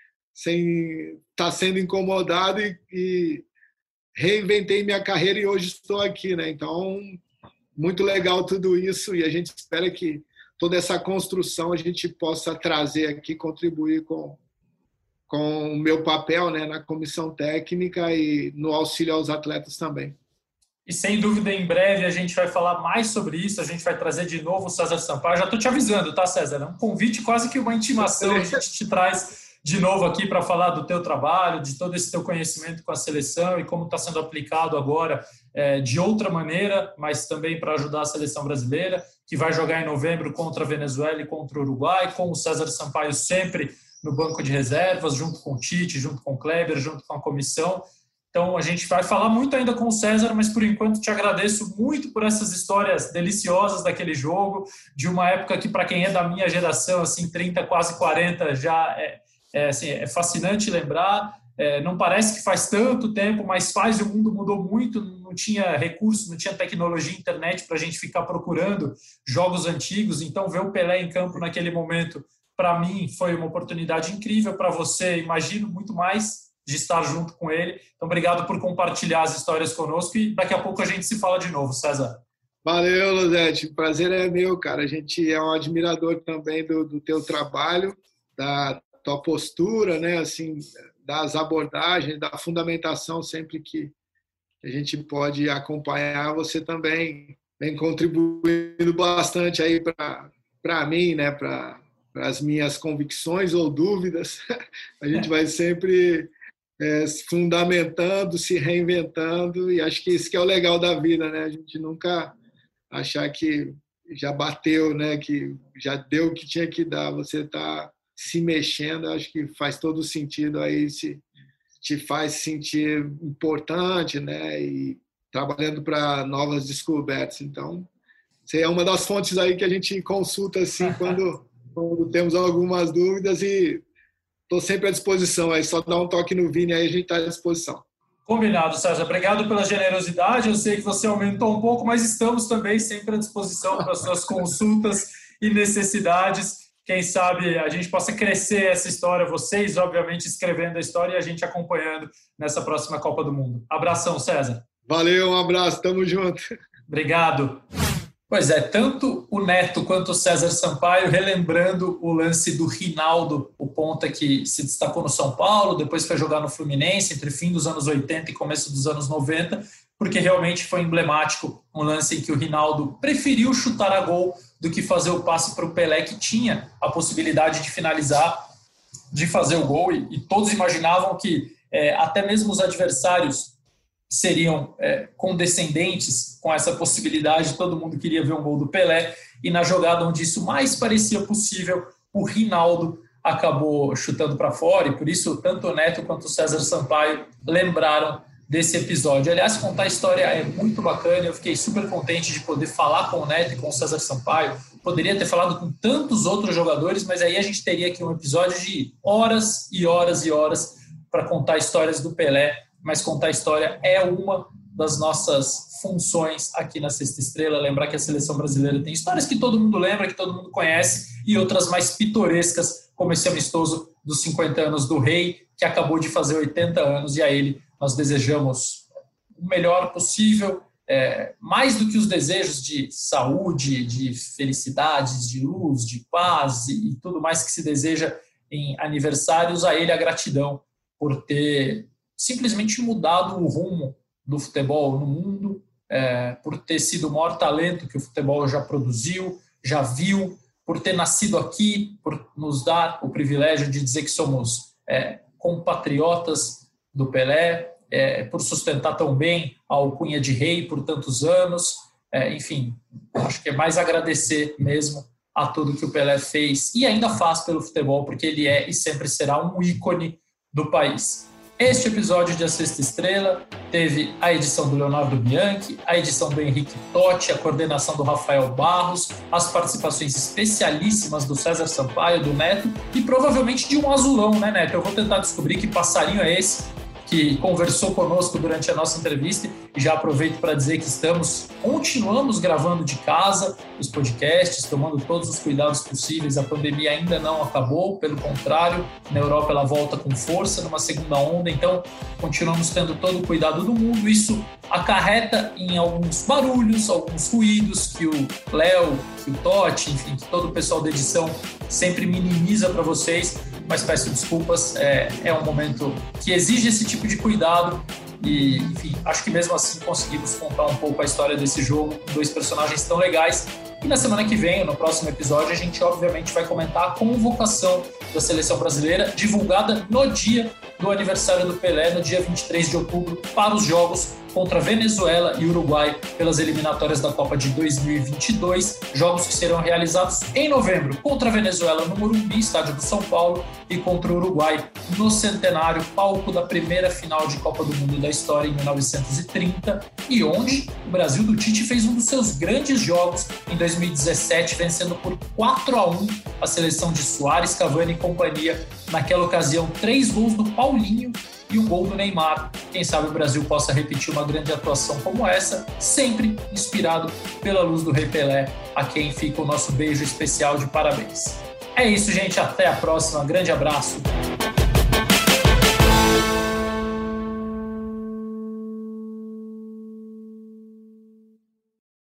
sem estar sendo incomodado e, e reinventei minha carreira e hoje estou aqui, né? Então, muito legal tudo isso e a gente espera que toda essa construção a gente possa trazer aqui, contribuir com com o meu papel, né, na comissão técnica e no auxílio aos atletas também. E sem dúvida, em breve a gente vai falar mais sobre isso, a gente vai trazer de novo o César Sampaio. Já estou te avisando, tá, César? É um convite, quase que uma intimação. A gente te traz de novo aqui para falar do teu trabalho, de todo esse teu conhecimento com a seleção e como está sendo aplicado agora é, de outra maneira, mas também para ajudar a seleção brasileira, que vai jogar em novembro contra a Venezuela e contra o Uruguai, com o César Sampaio sempre no banco de reservas, junto com o Tite, junto com o Kleber, junto com a comissão. Então, a gente vai falar muito ainda com o César, mas, por enquanto, te agradeço muito por essas histórias deliciosas daquele jogo, de uma época que, para quem é da minha geração, assim, trinta, quase quarenta, já é, é, assim, é fascinante lembrar. É, não parece que faz tanto tempo, mas faz, o mundo mudou muito, não tinha recurso, não tinha tecnologia, internet para a gente ficar procurando jogos antigos. Então, ver o Pelé em campo naquele momento, para mim, foi uma oportunidade incrível. Para você, imagino, muito mais de estar junto com ele. Então, obrigado por compartilhar as histórias conosco e daqui a pouco a gente se fala de novo, César. Valeu, Luzete. O prazer é meu, cara. A gente é um admirador também do, do teu trabalho, da tua postura, né? Assim, das abordagens, da fundamentação sempre que a gente pode acompanhar. Você também vem contribuindo bastante aí para para mim, né? Para as minhas convicções ou dúvidas. A gente vai sempre É, se fundamentando, se reinventando, e acho que isso que é o legal da vida, né? A gente nunca achar que já bateu, né? Que já deu o que tinha que dar. Você está se mexendo, acho que faz todo sentido aí, se te faz sentir importante, né? E trabalhando para novas descobertas. Então, você é uma das fontes aí que a gente consulta assim quando, quando temos algumas dúvidas e estou sempre à disposição, aí só dá um toque no Vini, aí a gente está à disposição. Combinado, César. Obrigado pela generosidade. Eu sei que você aumentou um pouco, mas estamos também sempre à disposição para suas consultas e necessidades. Quem sabe a gente possa crescer essa história, vocês, obviamente, escrevendo a história e a gente acompanhando nessa próxima Copa do Mundo. Abração, César. Valeu, um abraço, tamo junto. Obrigado. Pois é, tanto o Neto quanto o César Sampaio relembrando o lance do Rinaldo, o ponta que se destacou no São Paulo, depois foi jogar no Fluminense, entre fim dos anos oitenta e começo dos anos noventa, porque realmente foi emblemático um lance em que o Rinaldo preferiu chutar a gol do que fazer o passe para o Pelé, que tinha a possibilidade de finalizar, de fazer o gol, e, e todos imaginavam que é, até mesmo os adversários seriam é, condescendentes com essa possibilidade, todo mundo queria ver um gol do Pelé, e na jogada onde isso mais parecia possível, o Rinaldo acabou chutando para fora, e por isso tanto o Neto quanto o César Sampaio lembraram desse episódio. Aliás, contar a história é muito bacana, eu fiquei super contente de poder falar com o Neto e com o César Sampaio. Poderia ter falado com tantos outros jogadores, mas aí a gente teria aqui um episódio de horas e horas e horas para contar histórias do Pelé, mas contar a história é uma das nossas funções aqui na Sexta Estrela. Lembrar que a seleção brasileira tem histórias que todo mundo lembra, que todo mundo conhece, e outras mais pitorescas, como esse amistoso dos cinquenta anos do Rei, que acabou de fazer oitenta anos, e a ele nós desejamos o melhor possível, é, mais do que os desejos de saúde, de felicidades, de luz, de paz e, e tudo mais que se deseja em aniversários, a ele a gratidão por ter simplesmente mudado o rumo do futebol no mundo, é, por ter sido o maior talento que o futebol já produziu, já viu, por ter nascido aqui, por nos dar o privilégio de dizer que somos é, compatriotas do Pelé, é, por sustentar tão bem a alcunha de rei por tantos anos. É, enfim, acho que é mais agradecer mesmo a tudo que o Pelé fez e ainda faz pelo futebol, porque ele é e sempre será um ícone do país. Este episódio de A Sexta Estrela teve a edição do Leonardo Bianchi, a edição do Henrique Totti, a coordenação do Rafael Barros, as participações especialíssimas do César Sampaio, do Neto e provavelmente de um azulão, né, Neto? Eu vou tentar descobrir que passarinho é esse que conversou conosco durante a nossa entrevista, e já aproveito para dizer que estamos, continuamos gravando de casa os podcasts, tomando todos os cuidados possíveis. A pandemia ainda não acabou, pelo contrário, na Europa ela volta com força numa segunda onda, então continuamos tendo todo o cuidado do mundo. Isso acarreta em alguns barulhos, alguns ruídos que o Léo, que o Totti, enfim, que todo o pessoal da edição sempre minimiza para vocês, mas peço desculpas, é, é um momento que exige esse tipo de cuidado e, enfim, acho que mesmo assim conseguimos contar um pouco a história desse jogo, dois personagens tão legais. E na semana que vem, no próximo episódio, a gente obviamente vai comentar a convocação da seleção brasileira, divulgada no dia do aniversário do Pelé, no dia vinte e três de outubro, para os jogos contra Venezuela e Uruguai pelas eliminatórias da Copa de dois mil e vinte e dois, jogos que serão realizados em novembro contra a Venezuela no Morumbi, estádio do São Paulo, e contra o Uruguai no Centenário, palco da primeira final de Copa do Mundo da história em mil novecentos e trinta, e onde o Brasil do Tite fez um dos seus grandes jogos em dois mil e dezessete, vencendo por quatro a um a seleção de Suárez, Cavani e companhia. Naquela ocasião, três gols do Paulinho e um gol do Neymar. Quem sabe o Brasil possa repetir uma grande atuação como essa, sempre inspirado pela luz do Rei Pelé, a quem fica o nosso beijo especial de parabéns. É isso, gente. Até a próxima. Grande abraço.